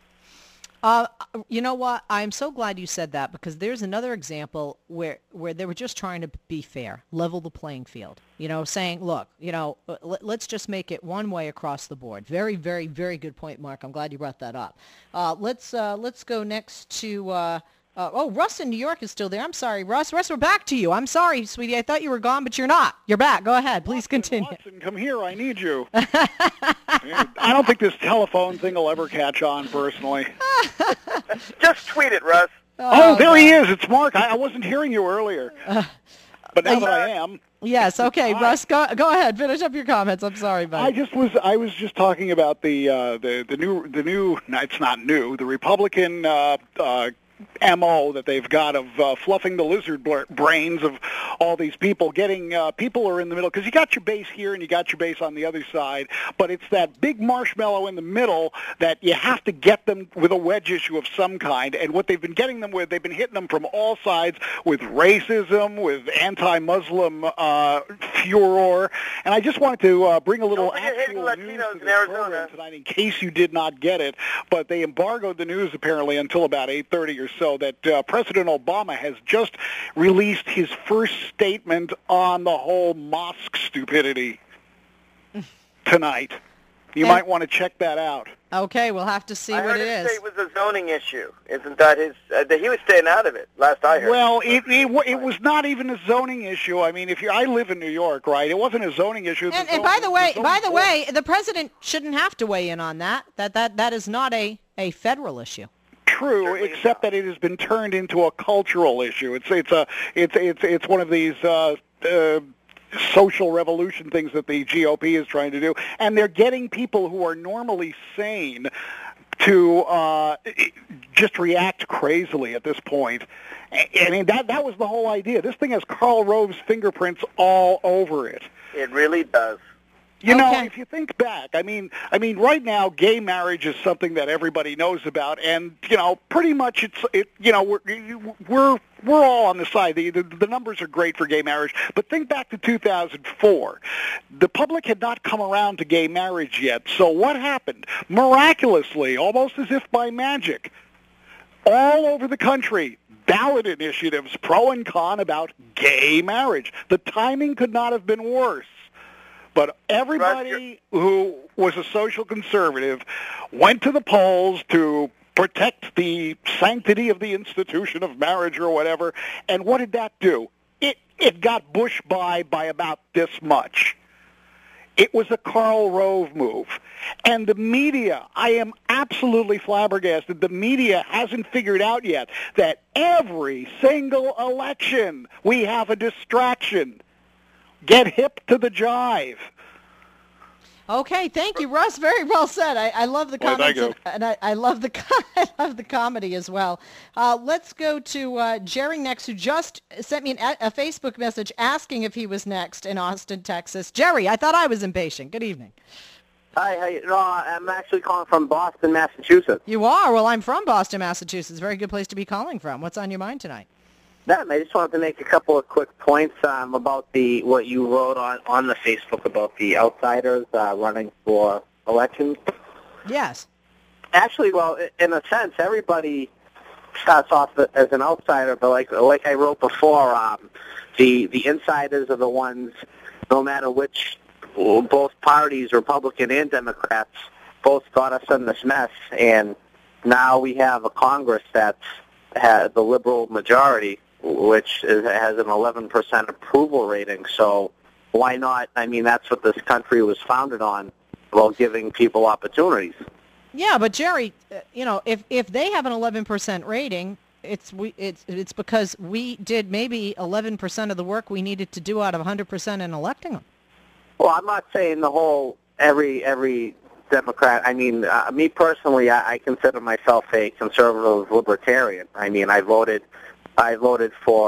Speaker 1: Uh, you know what? I'm so glad you said that, because there's another example where where they were just trying to be fair, level the playing field. You know, saying, look, you know, let, let's just make it one way across the board. Very, very, very good point, Mark. I'm glad you brought that up. Uh, let's uh, let's go next to. Uh, uh, oh, Russ in New York is still there. I'm sorry, Russ. Russ, we're back to you. I'm sorry, sweetie. I thought you were gone, but you're not. You're back. Go ahead. Please
Speaker 5: Watson,
Speaker 1: continue.
Speaker 5: Watson, come here. I need you. I don't think this telephone thing will ever catch on, personally.
Speaker 2: Just tweet it, Russ.
Speaker 5: Oh, oh there he is. It's Mark. I, I wasn't hearing you earlier. Uh, but now uh, that I am.
Speaker 1: Yes, okay. Hi. Russ, go go ahead. Finish up your comments. I'm sorry, buddy.
Speaker 5: I just was I was just talking about the uh, the the new the new no, it's not new, the Republican uh, uh M O that they've got of uh, fluffing the lizard brains of all these people, getting uh, people are in the middle, because you got your base here and you got your base on the other side, but it's that big marshmallow in the middle that you have to get them with a wedge issue of some kind, and what they've been getting them with, they've been hitting them from all sides with racism, with anti-Muslim uh, furor, and I just wanted to uh, bring a little actual news to the program tonight in case you did not get it, but they embargoed the news apparently until about eight thirty or so, that uh, President Obama has just released his first statement on the whole mosque stupidity tonight. You
Speaker 1: and,
Speaker 5: might want to check that out.
Speaker 1: Okay, we'll have to see
Speaker 2: I
Speaker 1: what
Speaker 2: heard
Speaker 1: it
Speaker 2: him
Speaker 1: is.
Speaker 2: Say it was a zoning issue. Isn't that his? Uh, he was staying out of it. Last I heard.
Speaker 5: Well, it, it it was not even a zoning issue. I mean, if you, I live in New York, right? It wasn't a zoning issue.
Speaker 1: And, and by the way, by the way, the president shouldn't have to weigh in on that. That that that is not a, a federal issue.
Speaker 5: True, except that it has been turned into a cultural issue. It's it's a it's it's it's one of these uh, uh, social revolution things that the G O P is trying to do, and they're getting people who are normally sane to uh, just react crazily at this point. I mean, that that was the whole idea. This thing has Karl Rove's fingerprints all over it.
Speaker 2: It really does.
Speaker 5: You know,
Speaker 1: okay.
Speaker 5: if you think back, I mean, I mean, right now, gay marriage is something that everybody knows about, and you know, pretty much it's, it, you know, we're we're we're all on the side. The, the the numbers are great for gay marriage, but think back to two thousand four. The public had not come around to gay marriage yet. So what happened? Miraculously, almost as if by magic, all over the country, ballot initiatives, pro and con, about gay marriage. The timing could not have been worse. But everybody who was a social conservative went to the polls to protect the sanctity of the institution of marriage or whatever, and what did that do? It it got Bush by by about this much. It was a Karl Rove move. And the media, I am absolutely flabbergasted, the media hasn't figured out yet that every single election we have a distraction. Get hip to the jive.
Speaker 1: Okay, thank you, Russ. Very well said. I, I love the comments,
Speaker 5: well,
Speaker 1: and, and I, I love the I love the comedy as well. Uh, let's go to uh, Jerry next, who just sent me an, a Facebook message asking if he was next in Austin, Texas. Jerry, I thought I was impatient. Good evening.
Speaker 7: Hi, hi. No, I'm actually calling from Boston, Massachusetts.
Speaker 1: You are? Well, I'm from Boston, Massachusetts. Very good place to be calling from. What's on your mind tonight?
Speaker 7: Yeah, I just wanted to make a couple of quick points um, about the what you wrote on, on the Facebook about the outsiders uh, running for elections.
Speaker 1: Yes.
Speaker 7: Actually, well, in a sense, everybody starts off as an outsider, but like like I wrote before, um, the the insiders are the ones, no matter which, both parties, Republican and Democrats, both got us in this mess, and now we have a Congress that's had the liberal majority, which is, has an eleven percent approval rating. So why not? I mean, that's what this country was founded on, while giving people opportunities.
Speaker 1: Yeah, but Jerry, you know, if if they have an eleven percent rating, it's we it's it's because we did maybe eleven percent of the work we needed to do out of one hundred percent in electing them.
Speaker 7: Well, I'm not saying the whole every every Democrat. I mean, uh, me personally, I, I consider myself a conservative libertarian. I mean, I voted. I voted for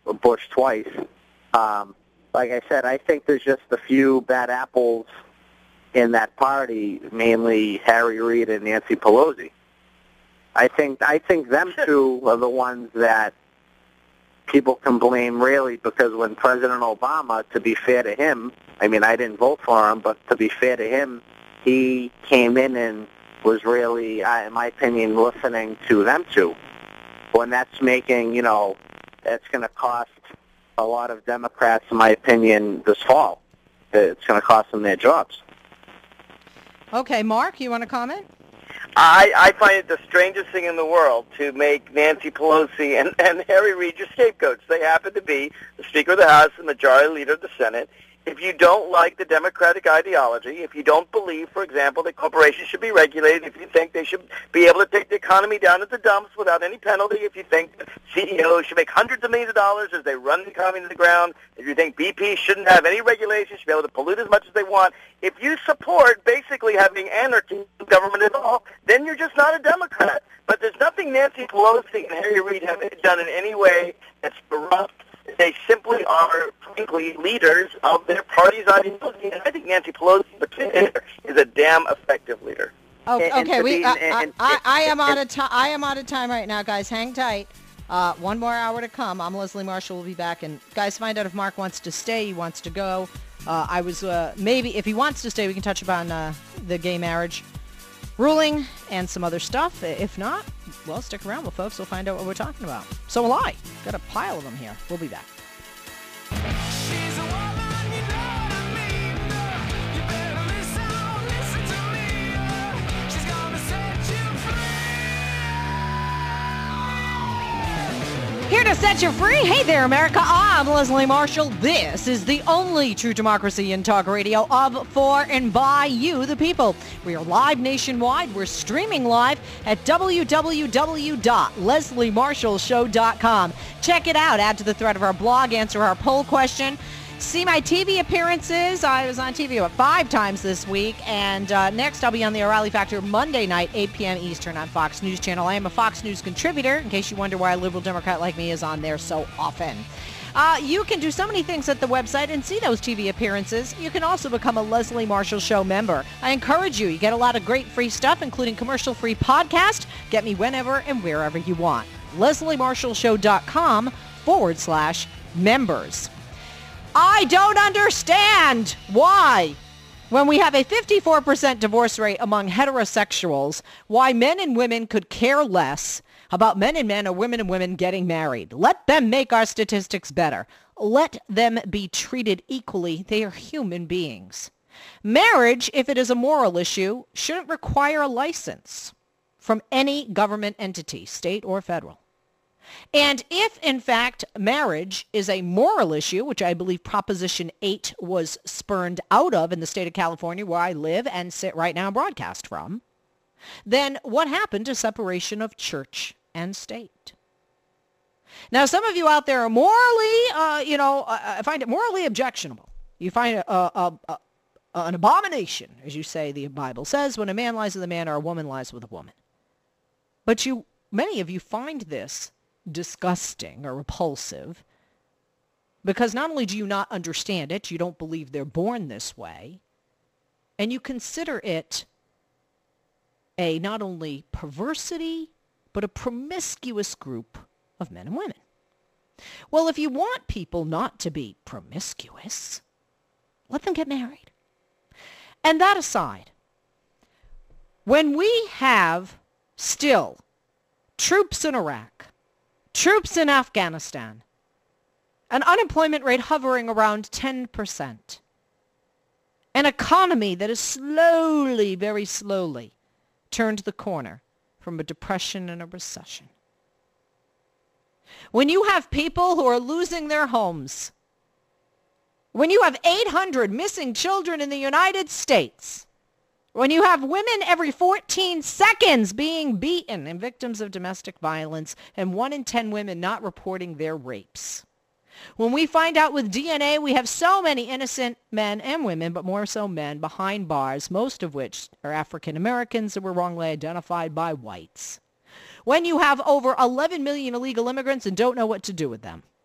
Speaker 7: Bush twice. Um, like I said, I think there's just a few bad apples in that party, mainly Harry Reid and Nancy Pelosi. I think I think them two are the ones that people can blame, really, because when President Obama, to be fair to him, I mean, I didn't vote for him, but to be fair to him, he came in and was really, uh, in my opinion, listening to them two. When that's making, you know, that's going to cost a lot of Democrats, in my opinion, this fall. It's going to cost them their jobs.
Speaker 1: Okay, Mark, you want to comment?
Speaker 2: I, I find it the strangest thing in the world to make Nancy Pelosi and, and Harry Reid your scapegoats. They happen to be the Speaker of the House and Majority Leader of the Senate. If you don't like the Democratic ideology, if you don't believe, for example, that corporations should be regulated, if you think they should be able to take the economy down at the dumps without any penalty, if you think that C E Os should make hundreds of millions of dollars as they run the economy to the ground, if you think B P shouldn't have any regulations, should be able to pollute as much as they want, if you support basically having anarchy in government at all, then you're just not a Democrat. But there's nothing Nancy Pelosi and Harry Reid have done in any way that's corrupt. They simply are, frankly, leaders of their party's ideology. And I think Nancy Pelosi in particular is a damn effective leader.
Speaker 1: Okay,
Speaker 7: And- and
Speaker 1: okay
Speaker 7: to
Speaker 1: we.
Speaker 7: be-
Speaker 1: I,
Speaker 7: and-
Speaker 1: I,
Speaker 7: and-
Speaker 1: I, I am
Speaker 7: and-
Speaker 1: out of time. I am out of time right now, guys. Hang tight. Uh, one more hour to come. I'm Leslie Marshall. We'll be back. And guys, find out if Mark wants to stay. He wants to go. Uh, I was uh, maybe if he wants to stay, we can touch upon uh, the gay marriage ruling and some other stuff. If not, well, stick around with folks. We'll find out what we're talking about. So will I. Got a pile of them here. We'll be back.
Speaker 8: She's a woman, you know what I mean. You better listen, listen to me. She's gonna set you free.
Speaker 1: Here to set you free. Hey there, America. I'm Leslie Marshall. This is the only true democracy in talk radio of, for, and by you, the people. We are live nationwide. We're streaming live at w w w dot leslie marshall show dot com. Check it out. Add to the thread of our blog. Answer our poll question. See my T V appearances. I was on T V about five times this week. And uh, next, I'll be on the O'Reilly Factor Monday night, eight p.m. Eastern on Fox News Channel. I am a Fox News contributor, in case you wonder why a liberal Democrat like me is on there so often. Uh, you can do so many things at the website and see those T V appearances. You can also become a Leslie Marshall Show member. I encourage you. You get a lot of great free stuff, including commercial-free podcast. Get me whenever and wherever you want. leslie marshall show dot com forward slash members. I don't understand why, when we have a fifty-four percent divorce rate among heterosexuals, why men and women could care less about men and men or women and women getting married. Let them make our statistics better. Let them be treated equally. They are human beings. Marriage, if it is a moral issue, shouldn't require a license from any government entity, state or federal. And if, in fact, marriage is a moral issue, which I believe Proposition eight was spurned out of in the state of California, where I live and sit right now and broadcast from, then what happened to separation of church and state? Now, some of you out there are morally, uh, you know, uh, find it morally objectionable. You find it uh, uh, uh, an abomination, as you say the Bible says, when a man lies with a man or a woman lies with a woman. But you, many of you find this disgusting or repulsive because not only do you not understand it, you don't believe they're born this way, and you consider it a not only perversity, but a promiscuous group of men and women. Well, if you want people not to be promiscuous, let them get married. And that aside, when we have still troops in Iraq, troops in Afghanistan, an unemployment rate hovering around ten percent, an economy that is slowly, very slowly, turned the corner from a depression and a recession. When you have people who are losing their homes, when you have eight hundred missing children in the United States, when you have women every fourteen seconds being beaten and victims of domestic violence, and one in ten women not reporting their rapes. When we find out with D N A we have so many innocent men and women, but more so men, behind bars, most of which are African Americans that were wrongly identified by whites. When you have over eleven million illegal immigrants and don't know what to do with them.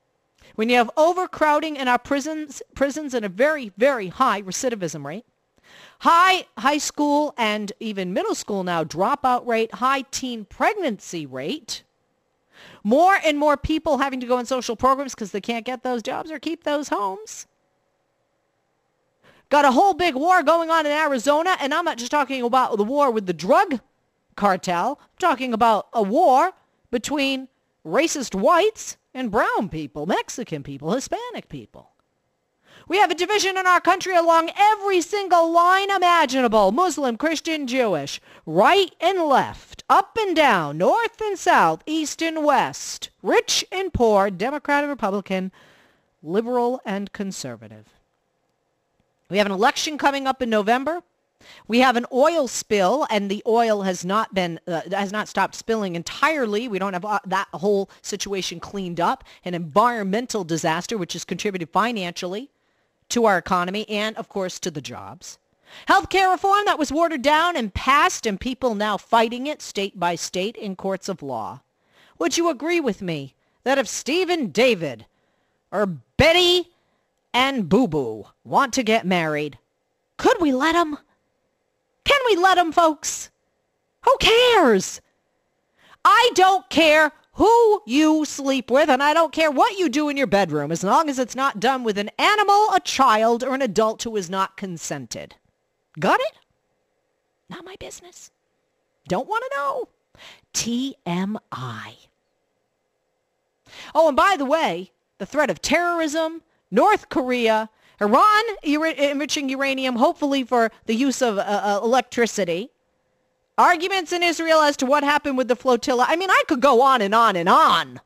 Speaker 1: when you have overcrowding in our prisons, prisons and a very, very high recidivism rate, high high school and even middle school now dropout rate, high teen pregnancy rate, more and more people having to go in social programs because they can't get those jobs or keep those homes. Got a whole big war going on in Arizona, and I'm not just talking about the war with the drug cartel. I'm talking about a war between racist whites and brown people, Mexican people, Hispanic people. We have a division in our country along every single line imaginable, Muslim, Christian, Jewish, right and left, up and down, north and south, east and west, rich and poor, Democrat and Republican, liberal and conservative. We have an election coming up in November. We have an oil spill, and the oil has not been uh, has not stopped spilling entirely. We don't have uh, that whole situation cleaned up. An environmental disaster, which has contributed financially to our economy and, of course, to the jobs. Healthcare reform that was watered down and passed, and people now fighting it state by state in courts of law. Would you agree with me that if Steve and David or Betty and Boo Boo want to get married, could we let them? Can we let them, folks? Who cares? I don't care who you sleep with, and I don't care what you do in your bedroom, as long as it's not done with an animal, a child, or an adult who is not consented. Got it? Not my business. Don't want to know. T M I. Oh, and by the way, the threat of terrorism, North Korea, Iran ur- enriching uranium, hopefully for the use of uh, uh, electricity, arguments in Israel as to what happened with the flotilla. I mean, I could go on and on and on.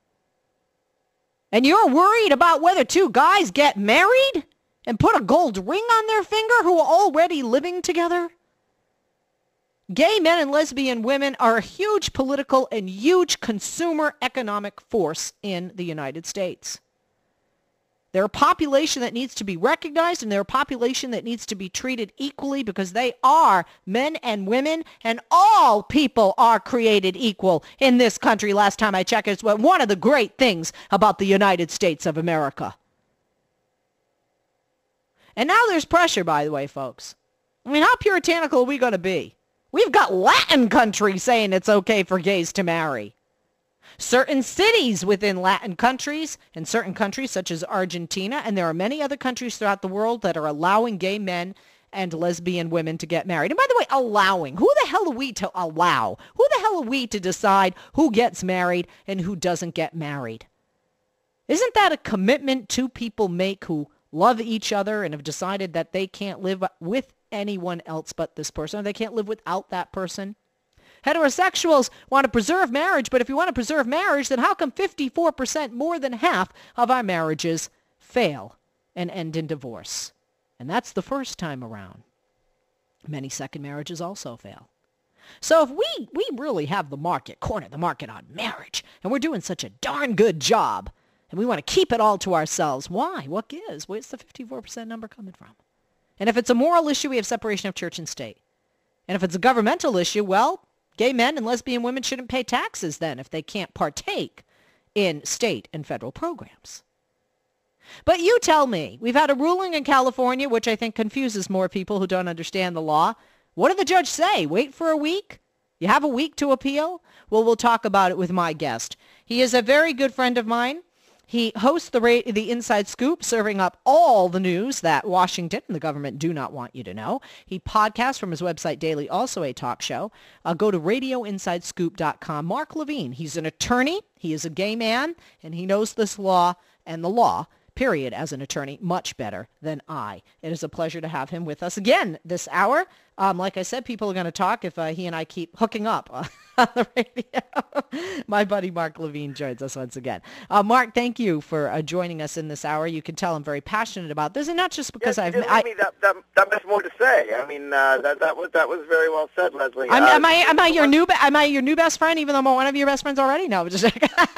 Speaker 1: And you're worried about whether two guys get married and put a gold ring on their finger who are already living together? Gay men and lesbian women are a huge political and huge consumer economic force in the United States. They're a population that needs to be recognized, and they're a population that needs to be treated equally because they are men and women, and all people are created equal in this country. Last time I checked, it's one of the great things about the United States of America. And now there's pressure, by the way, folks. I mean, how puritanical are we going to be? We've got Latin countries saying it's okay for gays to marry. Certain cities within Latin countries and certain countries such as Argentina, and there are many other countries throughout the world that are allowing gay men and lesbian women to get married. And by the way, allowing. Who the hell are we to allow? Who the hell are we to decide who gets married and who doesn't get married? Isn't that a commitment two people make who love each other and have decided that they can't live with anyone else but this person, or they can't live without that person? Heterosexuals want to preserve marriage, but if you want to preserve marriage, then how come fifty-four percent, more than half of our marriages, fail and end in divorce? And that's the first time around. Many second marriages also fail. So if we, we really have the market, corner the market on marriage, and we're doing such a darn good job, and we want to keep it all to ourselves, why? What gives? Where's the fifty-four percent number coming from? And if it's a moral issue, we have separation of church and state. And if it's a governmental issue, well, gay men and lesbian women shouldn't pay taxes then if they can't partake in state and federal programs. But you tell me, we've had a ruling in California, which I think confuses more people who don't understand the law. What did the judge say? Wait for a week? You have a week to appeal? Well, we'll talk about it with my guest. He is a very good friend of mine. He hosts the, ra- the Inside Scoop, serving up all the news that Washington and the government do not want you to know. He podcasts from his website daily, also a talk show. Uh, go to radio inside scoop dot com. Mark Levine, he's an attorney. He is a gay man, and he knows this law and the law, period, as an attorney, much better than I. It is a pleasure to have him with us again this hour. Um, like I said, people are going to talk if uh, he and I keep hooking up uh, on the radio. My buddy Mark Levine joins us once again. Uh, Mark, thank you for uh, joining us in this hour. You can tell I'm very passionate about this, and not just because
Speaker 2: yes,
Speaker 1: I've...
Speaker 2: Didn't
Speaker 1: I,
Speaker 2: me that, that, that much more to say. I mean, uh, that, that, was, that was very well said, Leslie.
Speaker 1: I'm,
Speaker 2: uh,
Speaker 1: am, I, am, I your new, am I your new best friend, even though I'm one of your best friends already? No, just...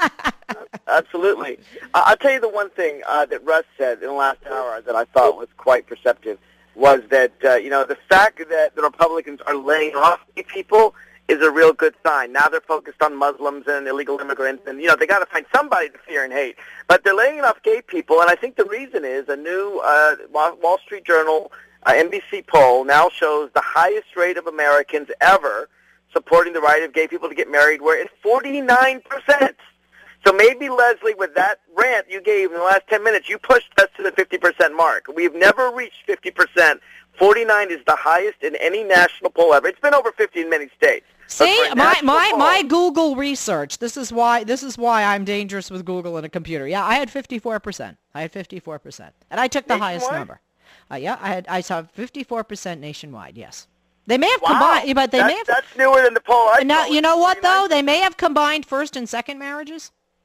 Speaker 2: Absolutely. Uh, I'll tell you the one thing uh, that Russ said in the last hour that I thought was quite perceptive was that, uh, you know, the fact that the Republicans are laying off people is a real good sign. Now they're focused on Muslims and illegal immigrants, and, you know, they got to find somebody to fear and hate. But they're laying off gay people, and I think the reason is a new uh, Wall Street Journal uh, N B C poll now shows the highest rate of Americans ever supporting the right of gay people to get married. We're at forty-nine percent. So maybe, Leslie, with that rant you gave in the last ten minutes, you pushed us to the fifty percent mark. We've never reached fifty percent. forty-nine is the highest in any national poll ever. It's been over fifty in many states.
Speaker 1: See, my, my, my Google research, this is why this is why I'm dangerous with Google and a computer. Yeah, I had fifty-four percent. I had fifty-four percent. And I took the
Speaker 2: Nationwide?
Speaker 1: highest number. Uh, yeah, I had I saw fifty-four percent nationwide, yes. They may have
Speaker 2: Wow.
Speaker 1: combined, but they
Speaker 2: that's,
Speaker 1: may have...
Speaker 2: That's newer than the poll I
Speaker 1: Now,
Speaker 2: saw.
Speaker 1: you know what, though?
Speaker 2: forty-nine.
Speaker 1: They may have combined first and second marriages.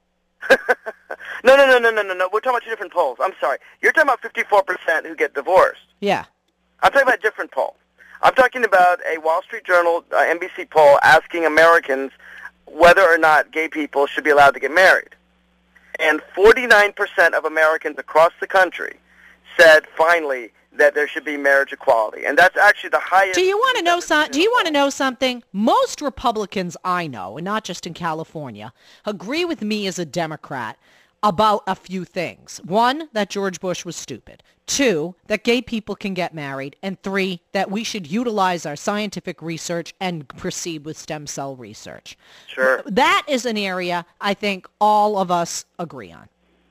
Speaker 2: no, no, no, no, no, no, no. We're talking about two different polls. I'm sorry. You're talking about fifty-four percent who get divorced.
Speaker 1: Yeah.
Speaker 2: I'm talking about a different poll. I'm talking about a Wall Street Journal uh, N B C poll asking Americans whether or not gay people should be allowed to get married. And forty-nine percent of Americans across the country said, finally, that there should be marriage equality. And that's actually the highest...
Speaker 1: Do you want to know
Speaker 2: we've ever
Speaker 1: some,
Speaker 2: seen
Speaker 1: Do
Speaker 2: in
Speaker 1: you
Speaker 2: a
Speaker 1: want to
Speaker 2: poll.
Speaker 1: know something? Most Republicans I know, and not just in California, agree with me as a Democrat about a few things. One, that George Bush was stupid. Two, that gay people can get married. And three, that we should utilize our scientific research and proceed with stem cell research.
Speaker 2: Sure.
Speaker 1: That is an area I think all of us agree on.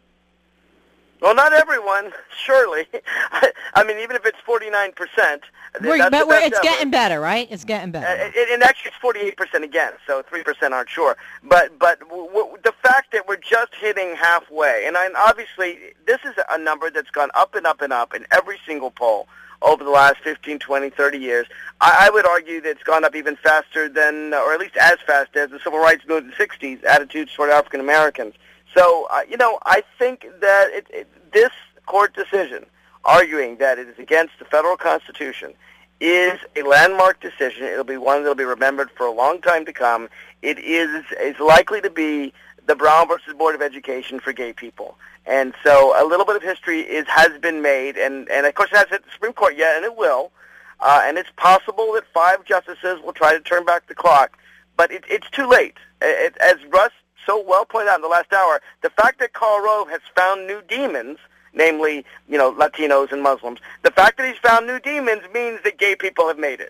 Speaker 2: Well, not everyone, surely. I, I mean, even if it's forty-nine percent,
Speaker 1: We're,
Speaker 2: that's
Speaker 1: but
Speaker 2: the
Speaker 1: we're,
Speaker 2: best
Speaker 1: it's
Speaker 2: ever.
Speaker 1: getting better, right? It's getting
Speaker 2: Uh,
Speaker 1: better.
Speaker 2: and, and actually, it's forty-eight percent again, so three percent aren't sure. But but w- w- the fact that we're just hitting halfway, and, I, and obviously this is a number that's gone up and up and up in every single poll over the last fifteen, twenty, thirty years. I, I would argue that it's gone up even faster than, or at least as fast as the civil rights movement in the sixties, attitudes toward African Americans. So, uh, you know, I think that it, it, this court decision arguing that it is against the federal Constitution is a landmark decision. It'll be one that will be remembered for a long time to come. It is is likely to be the Brown versus Board of Education for gay people. And so a little bit of history is has been made, and, and of course it hasn't hit the Supreme Court yet, and it will. Uh, and it's possible that five justices will try to turn back the clock, but it, it's too late. It, as Russ so well pointed out in the last hour, the fact that Karl Rove has found new demons, namely, you know, Latinos and Muslims, the fact that he's found new demons means that gay people have made it.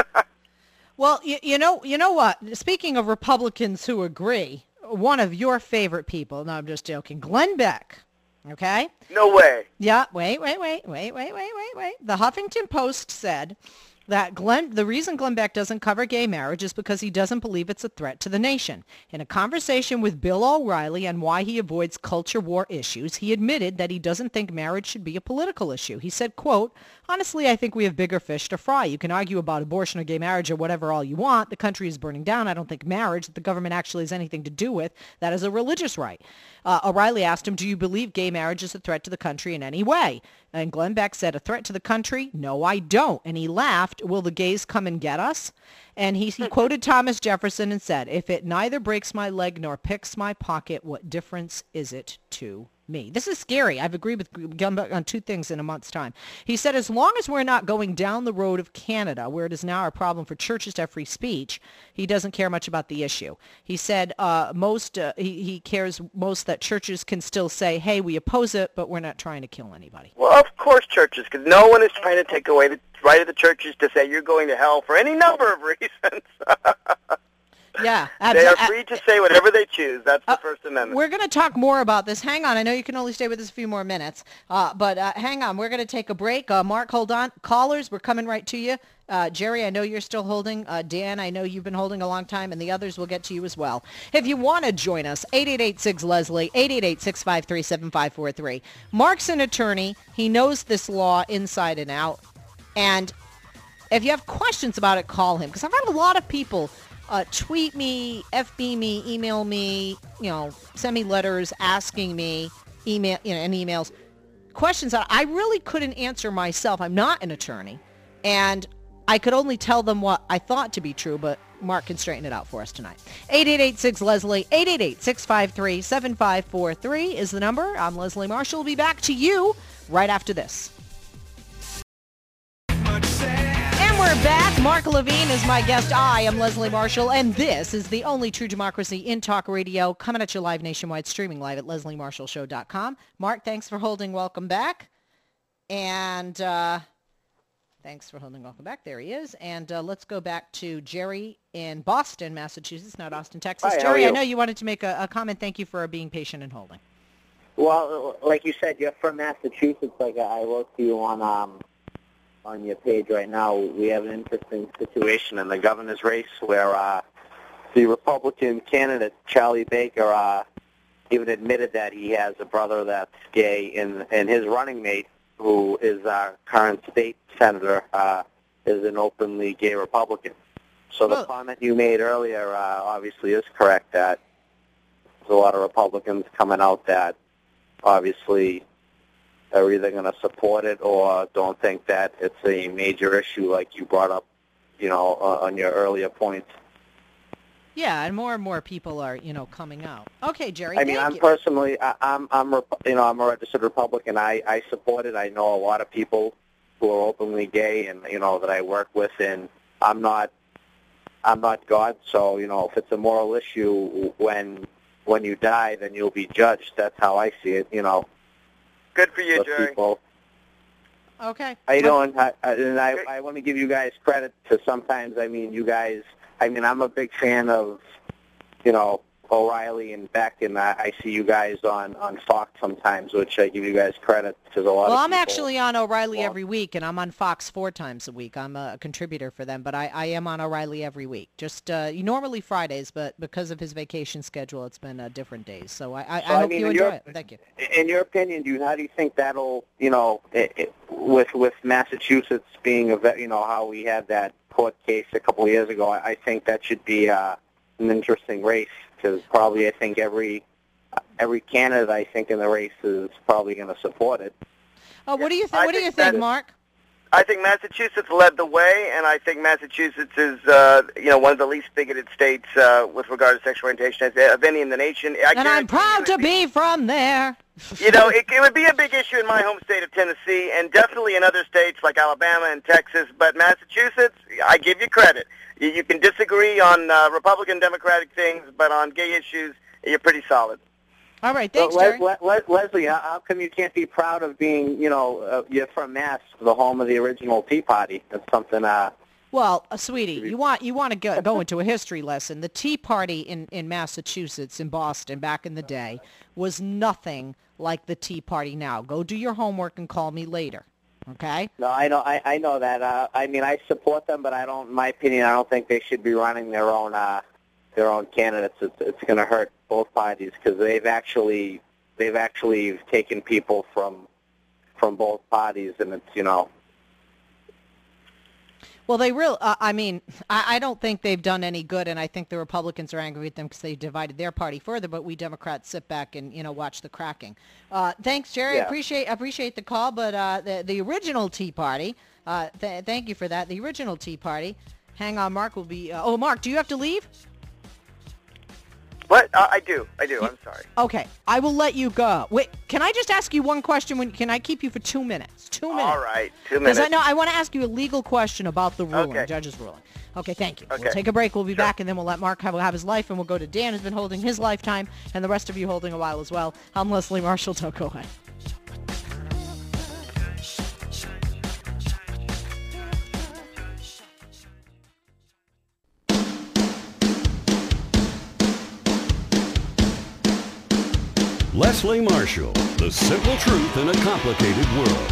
Speaker 1: Well, you, you know, you know what? Speaking of Republicans who agree, one of your favorite people, no, I'm just joking, Glenn Beck, okay?
Speaker 2: No way.
Speaker 1: Yeah, wait, wait, wait, wait, wait, wait, wait, wait. The Huffington Post said that Glenn, the reason Glenn Beck doesn't cover gay marriage is because he doesn't believe it's a threat to the nation. In a conversation with Bill O'Reilly on why he avoids culture war issues, he admitted that he doesn't think marriage should be a political issue. He said, quote, honestly, I think we have bigger fish to fry. You can argue about abortion or gay marriage or whatever all you want. The country is burning down. I don't think marriage that the government actually has anything to do with. That is a religious right. Uh, O'Reilly asked him, do you believe gay marriage is a threat to the country in any way? And Glenn Beck said, a threat to the country? No, I don't. And he laughed, will the gays come and get us? And he, he quoted Thomas Jefferson and said, if it neither breaks my leg nor picks my pocket, what difference is it to me? This is scary. I've agreed with Glenn Beck on two things in a month's time. He said, as long as we're not going down the road of Canada, where it is now a problem for churches to have free speech, he doesn't care much about the issue. He said uh, most uh, he, he cares most that churches can still say, hey, we oppose it, but we're not trying to kill anybody.
Speaker 2: Well, of course churches, because no one is trying to take away the right of the churches to say you're going to hell for any number of reasons.
Speaker 1: Yeah.
Speaker 2: They are
Speaker 1: abso-
Speaker 2: free to say whatever they choose. That's the
Speaker 1: Uh,
Speaker 2: First Amendment.
Speaker 1: We're going to talk more about this. Hang on. I know you can only stay with us a few more minutes, uh, but uh, hang on. We're going to take a break. Uh, Mark, hold on. Callers, we're coming right to you. Uh, Jerry, I know you're still holding. Uh, Dan, I know you've been holding a long time, and the others will get to you as well. If you want to join us, eight eight eight, six, Leslie, eight eight eight, six five three, seven five four three. Mark's an attorney. He knows this law inside and out. And if you have questions about it, call him, because I've had a lot of people Uh, tweet me, F B me, email me, you know, send me letters asking me, email, you know, and emails, questions that I really couldn't answer myself. I'm not an attorney, and I could only tell them what I thought to be true, but Mark can straighten it out for us tonight. eight eight eight, six, Leslie, eight eight eight, six five three, seven five four three is the number. I'm Leslie Marshall. We'll be back to you right after this. And we're back. Mark Levine is my guest. I am Leslie Marshall, and this is the only true democracy in talk radio, coming at you live nationwide, streaming live at leslie marshall show dot com. Mark, thanks for holding. Welcome back. And uh, thanks for holding. Welcome back. There he is. And uh, let's go back to Jerry in Boston, Massachusetts, not Austin, Texas.
Speaker 7: Hi, how
Speaker 1: Jerry,
Speaker 7: are
Speaker 1: I
Speaker 7: you?
Speaker 1: know you wanted to make a, a comment. Thank you for being patient and holding.
Speaker 7: Well, like you said, you're from Massachusetts. Like I wrote to you on um, on your page right now. We have an interesting situation in the governor's race where uh, the Republican candidate Charlie Baker uh, even admitted that he has a brother that's gay, and and his running mate, who is our current state senator, uh, is an openly gay Republican. So the
Speaker 1: Well-
Speaker 7: comment you made earlier uh, obviously is correct. That there's a lot of Republicans coming out that obviously are either going to support it or don't think that it's a major issue like you brought up, you know, uh, on your earlier points.
Speaker 1: Yeah, and more and more people are, you know, coming out. Okay, Jerry,
Speaker 7: I mean,
Speaker 1: thank
Speaker 7: I'm
Speaker 1: you.
Speaker 7: personally, I, I'm, I'm, Rep- you know, I'm a registered Republican. I, I support it. I know a lot of people who are openly gay, and you know that I work with, and I'm not, I'm not God. So you know, if it's a moral issue, when when you die, then you'll be judged. That's how I see it. You know.
Speaker 2: Good for you,
Speaker 7: with
Speaker 2: Jerry.
Speaker 7: people.
Speaker 1: Okay.
Speaker 7: How you doing? I, I- and I, I want to give you guys credit to sometimes, I mean, you guys, I mean, I'm a big fan of, you know, O'Reilly and Beck, and I, I see you guys on, on Fox sometimes, which I give you guys credit because a lot
Speaker 1: Well,
Speaker 7: of
Speaker 1: I'm
Speaker 7: people-
Speaker 1: actually on O'Reilly
Speaker 7: Well-
Speaker 1: every week, and I'm on Fox four times a week. I'm a contributor for them, but I, I am on O'Reilly every week. Just uh, normally Fridays, but because of his vacation schedule, it's been uh, different days. So I, I,
Speaker 7: So,
Speaker 1: I
Speaker 7: I
Speaker 1: hope
Speaker 7: mean,
Speaker 1: you
Speaker 7: in
Speaker 1: enjoy
Speaker 7: your-
Speaker 1: it. Thank you.
Speaker 7: In your opinion, do you, how do you think that'll, you know, it, it, with with Massachusetts being a, ve- you know, how we had that court case a couple of years ago, I, I think that should be uh, an interesting race because probably I think every every candidate I think in the race is probably going to support it.
Speaker 1: Oh, what do you think?
Speaker 2: I
Speaker 1: What do you
Speaker 2: think
Speaker 1: think,
Speaker 2: that-
Speaker 1: Mark?
Speaker 2: I think Massachusetts led the way, and I think Massachusetts is, uh, you know, one of the least bigoted states uh, with regard to sexual orientation of any in the nation. I
Speaker 1: And I'm
Speaker 2: guarantee
Speaker 1: proud
Speaker 2: you
Speaker 1: to
Speaker 2: it'd
Speaker 1: be from there.
Speaker 2: You know, it, it would be a big issue in my home state of Tennessee, and definitely in other states like Alabama and Texas. But Massachusetts, I give you credit. You, you can disagree on uh, Republican, Democratic things, but on gay issues, you're pretty solid.
Speaker 1: All right,
Speaker 7: So,
Speaker 1: thanks,
Speaker 7: Le-
Speaker 1: Jerry.
Speaker 7: Le- Le- Leslie, how, how come you can't be proud of being, you know, uh, you're from Mass, the home of the original Tea Party? That's something. Uh,
Speaker 1: Well, uh, sweetie, you want you want to go, go into a history lesson. The Tea Party in, in Massachusetts, in Boston, back in the day, was nothing like the Tea Party now. Go do your homework and call me later, okay?
Speaker 7: no, I know, I, I know that. Uh, I mean, I support them, but I don't. In my opinion, I don't think they should be running their own uh, their own candidates. It's, it's going to hurt both parties because they've actually they've actually taken people from from both parties, and it's you know.
Speaker 1: Well, they real. Uh, I mean, I, I don't think they've done any good, and I think the Republicans are angry with them because they divided their party further. But we Democrats sit back and you know watch the cracking. Uh, thanks, Jerry.
Speaker 7: Yeah.
Speaker 1: Appreciate appreciate the call. But uh, the the original Tea Party. Uh, th- thank you for that. The original Tea Party. Hang on, Mark will be. Uh, oh, Mark, do you have to leave?
Speaker 2: What? Uh, I do. I do. I'm sorry.
Speaker 1: Okay, I will let you go. Wait, can I just ask you one question? When can I keep you for two minutes? Two minutes.
Speaker 2: All right. Two
Speaker 1: Because
Speaker 2: minutes.
Speaker 1: I know I want to ask you a legal question about the ruling,
Speaker 2: Okay.
Speaker 1: judge's ruling. Okay, thank you. We'll
Speaker 2: Okay.
Speaker 1: take a break. We'll be
Speaker 2: Sure.
Speaker 1: back, and then we'll let Mark have, have his life, and we'll go to Dan, who's been holding his lifetime, and the rest of you holding a while as well. I'm Leslie Marshall. Don't go away.
Speaker 9: Leslie Marshall, the simple truth in a complicated world.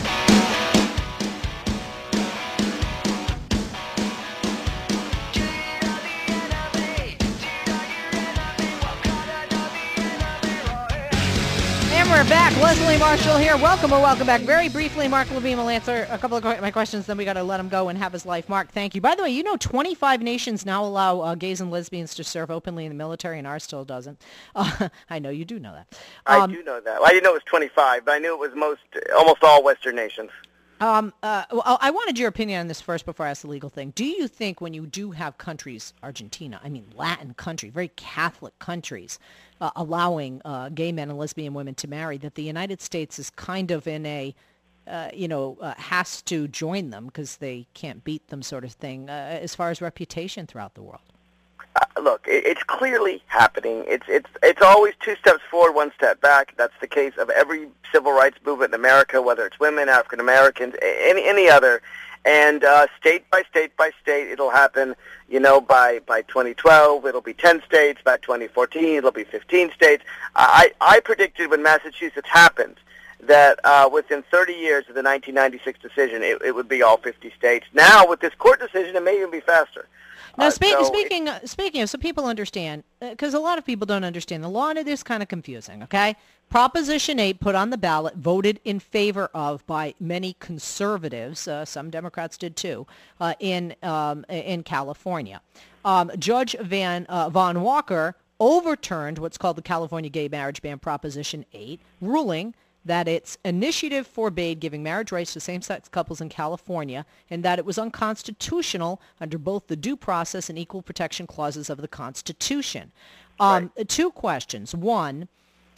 Speaker 1: And we're back. Leslie Marshall here. Welcome or welcome back. Very briefly, Mark Levine will answer a couple of my questions, then we got to let him go and have his life. Mark, thank you. By the way, you know twenty-five nations now allow uh, gays and lesbians to serve openly in the military, and ours still doesn't. Uh, I know you do know that.
Speaker 2: I
Speaker 1: Um,
Speaker 2: do know that. Well, I didn't know it was twenty-five, but I knew it was most, almost all Western nations.
Speaker 1: Um, uh, well, I wanted your opinion on this first before I ask the legal thing. Do you think when you do have countries, Argentina, I mean Latin country, very Catholic countries, uh, allowing uh, gay men and lesbian women to marry, that the United States is kind of in a uh, you know, uh, has to join them because they can't beat them, sort of thing, uh, as far as reputation throughout the world?
Speaker 2: Uh, look, it, it's clearly happening. It's it's it's always two steps forward, one step back. That's the case of every civil rights movement in America, whether it's women, African Americans, any any other. And uh, state by state by state, it'll happen. You know, by by twenty twelve, it'll be ten states. By twenty fourteen, it'll be fifteen states. I I predicted when Massachusetts happened that uh, within thirty years of the nineteen ninety-six decision, it, it would be all fifty states. Now, with this court decision, it may even be faster.
Speaker 1: Now,
Speaker 2: Uh,
Speaker 1: spe-
Speaker 2: so
Speaker 1: speaking uh, speaking of, so people understand, because a lot of people don't understand the law, and it is kind of confusing, okay? Proposition eight put on the ballot, voted in favor of by many conservatives, uh, some Democrats did too, uh, in um, in California. Um, Judge Van uh, Von Walker overturned what's called the California Gay Marriage Ban Proposition eight, ruling that its initiative forbade giving marriage rights to same-sex couples in California, and that it was unconstitutional under both the due process and equal protection clauses of the Constitution. Um,
Speaker 2: Right.
Speaker 1: Two questions. One,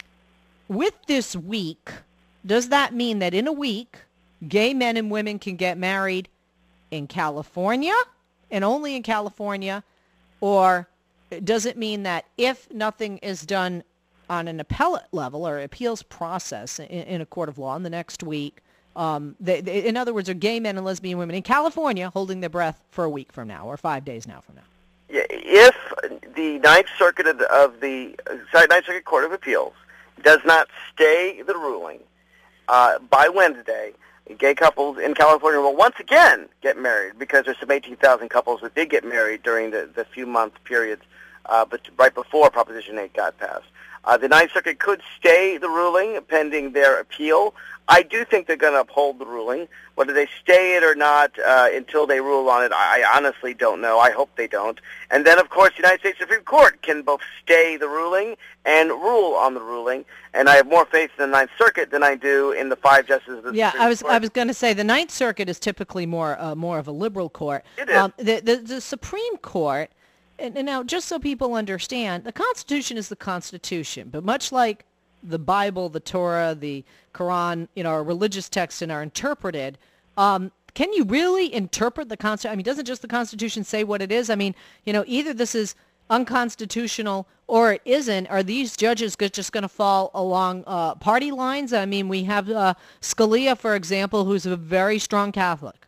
Speaker 1: with this week, does that mean that in a week, gay men and women can get married in California and only in California, or does it mean that if nothing is done on an appellate level or appeals process in, in a court of law in the next week, um, they, they, in other words, are gay men and lesbian women in California holding their breath for a week from now or five days now from now?
Speaker 2: Yeah, if the Ninth Circuit of the, of the uh, sorry, Ninth Circuit Court of Appeals does not stay the ruling uh, by Wednesday, gay couples in California will once again get married, because there's some eighteen thousand couples that did get married during the, the few month periods uh, but right before Proposition eight got passed. Uh, the Ninth Circuit could stay the ruling pending their appeal. I do think they're going to uphold the ruling. Whether they stay it or not uh, until they rule on it, I, I honestly don't know. I hope they don't. And then, of course, the United States Supreme Court can both stay the ruling and rule on the ruling. And I have more faith in the Ninth Circuit than I do in the five justices of the
Speaker 1: Yeah,
Speaker 2: Supreme
Speaker 1: I was
Speaker 2: Court.
Speaker 1: I was going to say the Ninth Circuit is typically more uh, more of a liberal court.
Speaker 2: It is.
Speaker 1: the, the the Supreme Court. And, and now, just so people understand, the Constitution is the Constitution, but much like the Bible, the Torah, the Quran, you know, our religious texts and are interpreted, um, can you really interpret the Constitution? I mean, doesn't just the Constitution say what it is? I mean, you know, either this is unconstitutional or it isn't. Are these judges go- just going to fall along uh, party lines? I mean, we have uh, Scalia, for example, who's a very strong Catholic.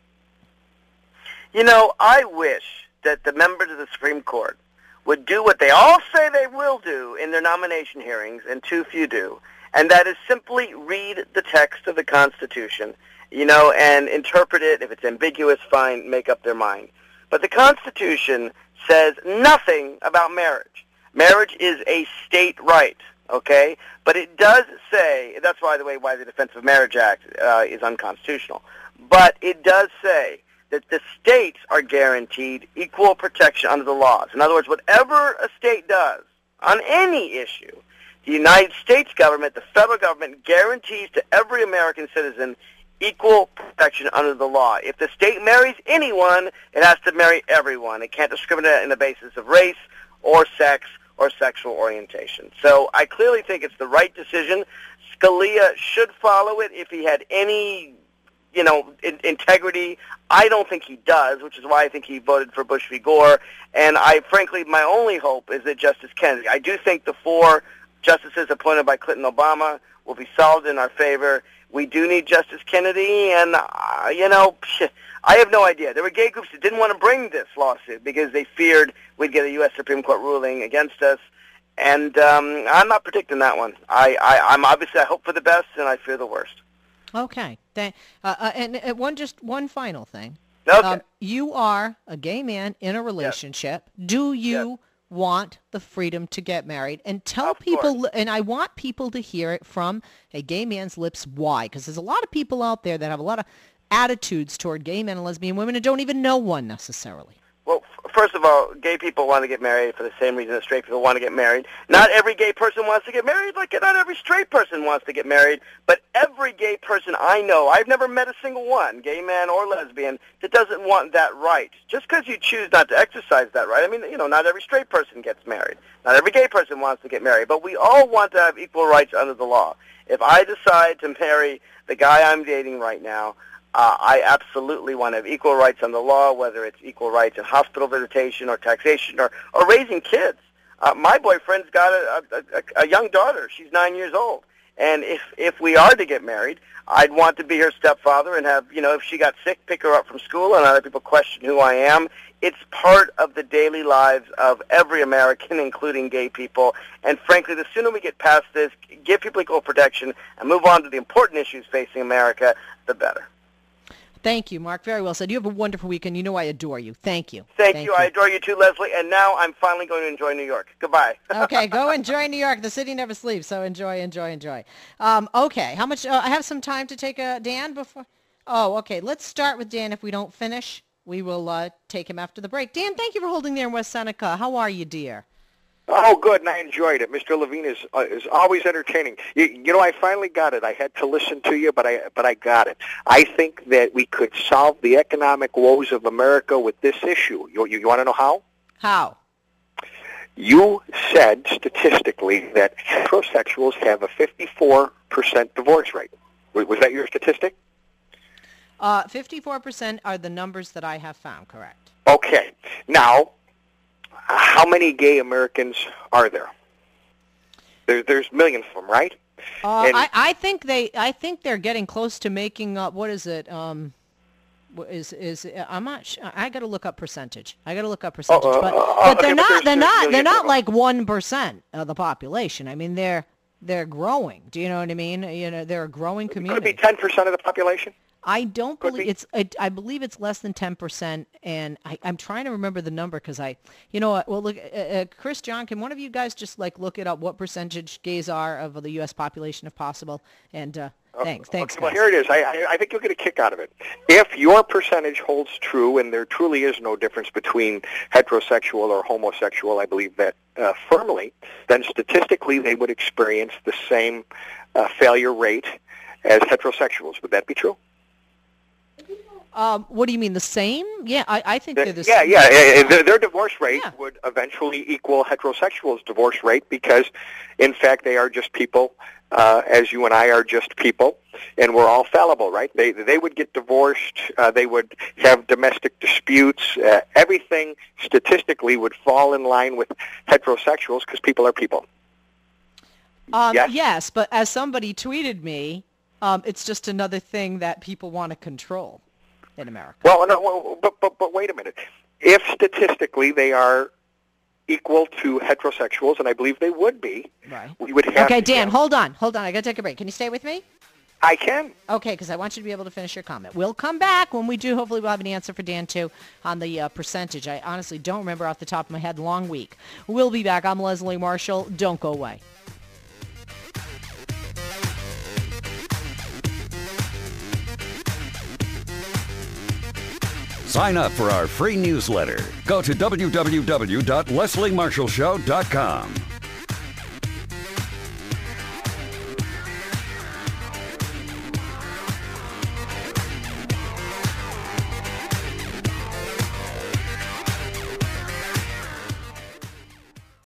Speaker 2: You know, I wish that the members of the Supreme Court would do what they all say they will do in their nomination hearings, and too few do, and that is simply read the text of the Constitution, you know, and interpret it. If it's ambiguous, fine, make up their mind. But the Constitution says nothing about marriage. Marriage is a state right, okay? But it does say, that's, by the way, why the Defense of Marriage Act uh, is unconstitutional, but it does say that the states are guaranteed equal protection under the laws. In other words, whatever a state does on any issue, the United States government, the federal government, guarantees to every American citizen equal protection under the law. If the state marries anyone, it has to marry everyone. It can't discriminate on the basis of race or sex or sexual orientation. So I clearly think it's the right decision. Scalia should follow it if he had any, you know, in, integrity. I don't think he does, which is why I think he voted for Bush v. Gore. And I, frankly, my only hope is that Justice Kennedy. I do think the four justices appointed by Clinton and Obama will be solved in our favor. We do need Justice Kennedy, and, uh, you know, I have no idea. There were gay groups that didn't want to bring this lawsuit because they feared we'd get a U S Supreme Court ruling against us. And um, I'm not predicting that one. I, I, I'm obviously, I hope for the best, and I fear the worst.
Speaker 1: Okay. Thank, uh, uh, and, and one just one final thing.
Speaker 2: Okay.
Speaker 1: Um, you are a gay man in a relationship. Do you
Speaker 2: Yes.
Speaker 1: want the freedom to get married? And tell
Speaker 2: Of
Speaker 1: people,
Speaker 2: course.
Speaker 1: and I want people to hear it from a gay man's lips, why? Because there's a lot of people out there that have a lot of attitudes toward gay men and lesbian women and don't even know one necessarily.
Speaker 2: Well, f- first of all, gay people want to get married for the same reason that straight people want to get married. Not every gay person wants to get married, like not every straight person wants to get married, but every gay person I know, I've never met a single one, gay man or lesbian, that doesn't want that right. Just because you choose not to exercise that right, I mean, you know, not every straight person gets married. Not every gay person wants to get married, but we all want to have equal rights under the law. If I decide to marry the guy I'm dating right now, Uh, I absolutely want to have equal rights on the law, whether it's equal rights in hospital visitation or taxation or, or raising kids. Uh, my boyfriend's got a, a, a young daughter. She's nine years old. And if, if we are to get married, I'd want to be her stepfather and have, you know, if she got sick, pick her up from school and other people question who I am. It's part of the daily lives of every American, including gay people. And frankly, the sooner we get past this, give people equal protection, and move on to the important issues facing America, the better.
Speaker 1: Thank you, Mark. Very well said. You have a wonderful weekend. You know I adore you. Thank you.
Speaker 2: Thank,
Speaker 1: Thank
Speaker 2: you.
Speaker 1: you.
Speaker 2: I adore you too, Leslie. And now I'm finally going to enjoy New York. Goodbye.
Speaker 1: Okay, go enjoy New York. The city never sleeps, so enjoy, enjoy, enjoy. Um, okay, how much? Uh, I have some time to take a Dan before. Oh, okay. Let's start with Dan. If we don't finish, we will uh, take him after the break. Dan, thank you for holding there in West Seneca. How are you, dear?
Speaker 10: Oh, good, and I enjoyed it. Mister Levine is uh, is always entertaining. You, you know, I finally got it. I had to listen to you, but I but I got it. I think that we could solve the economic woes of America with this issue. You you, you want to know how?
Speaker 1: How?
Speaker 10: You said statistically that heterosexuals have a fifty-four percent divorce rate. Was, was that your statistic?
Speaker 1: Uh, fifty-four percent are the numbers that I have found, correct.
Speaker 10: Okay. Now, how many gay Americans are there? There there's millions of them, right?
Speaker 1: Uh,
Speaker 10: And-
Speaker 1: I, I think they I think they're getting close to making up. What is it? Um, what is is I'm not. Sh- I got to look up percentage. I got to look up percentage.
Speaker 10: uh,
Speaker 1: but
Speaker 10: uh,
Speaker 1: but
Speaker 10: okay,
Speaker 1: they're
Speaker 10: but
Speaker 1: not.
Speaker 10: there's-
Speaker 1: They're
Speaker 10: there's
Speaker 1: not. They're
Speaker 10: millions
Speaker 1: not
Speaker 10: of
Speaker 1: like one percent of the population. I mean, they're they're growing. Do you know what I mean? You know, they're a growing
Speaker 10: Could it
Speaker 1: community.
Speaker 10: be ten percent of the population?
Speaker 1: I don't
Speaker 10: Could
Speaker 1: believe
Speaker 10: be.
Speaker 1: it's. I, I believe it's less than ten percent, and I, I'm trying to remember the number because I, you know, what, well, look, uh, uh, Chris, John, can one of you guys just like look it up? What percentage gays are of the U S population, if possible? And uh, thanks, thanks.
Speaker 10: Okay, well,
Speaker 1: guys.
Speaker 10: here it is. I, I, I think you'll get a kick out of it. If your percentage holds true, and there truly is no difference between heterosexual or homosexual, I believe that uh, firmly, then statistically they would experience the same uh, failure rate as heterosexuals. Would that be true?
Speaker 1: Um, what do you mean, the same? Yeah, I, I think
Speaker 10: The-
Speaker 1: they're the
Speaker 10: yeah,
Speaker 1: same.
Speaker 10: yeah, yeah. Their, their divorce rate
Speaker 1: Yeah.
Speaker 10: would eventually equal heterosexuals' divorce rate because, in fact, they are just people, uh, as you and I are just people, and we're all fallible, right? They they would get divorced. Uh, they would have domestic disputes. Uh, everything statistically would fall in line with heterosexuals because people are people.
Speaker 1: Um,
Speaker 10: Yes?
Speaker 1: yes, but as somebody tweeted me, um, it's just another thing that people want to control in America.
Speaker 10: Well, no, well, but but but wait a minute. If statistically they are equal to heterosexuals, and I believe they would be,
Speaker 1: Right.
Speaker 10: we would have.
Speaker 1: Okay,
Speaker 10: to
Speaker 1: Dan,
Speaker 10: have-
Speaker 1: hold on, hold on. I got to take a break. Can you stay with me?
Speaker 10: I can.
Speaker 1: Okay, because I want you to be able to finish your comment. We'll come back. When we do, hopefully we'll have an answer for Dan, too, on the uh, percentage. I honestly don't remember off the top of my head. Long week. We'll be back. I'm Leslie Marshall. Don't go away.
Speaker 9: Sign up for our free newsletter. Go to w w w dot leslie marshall show dot com.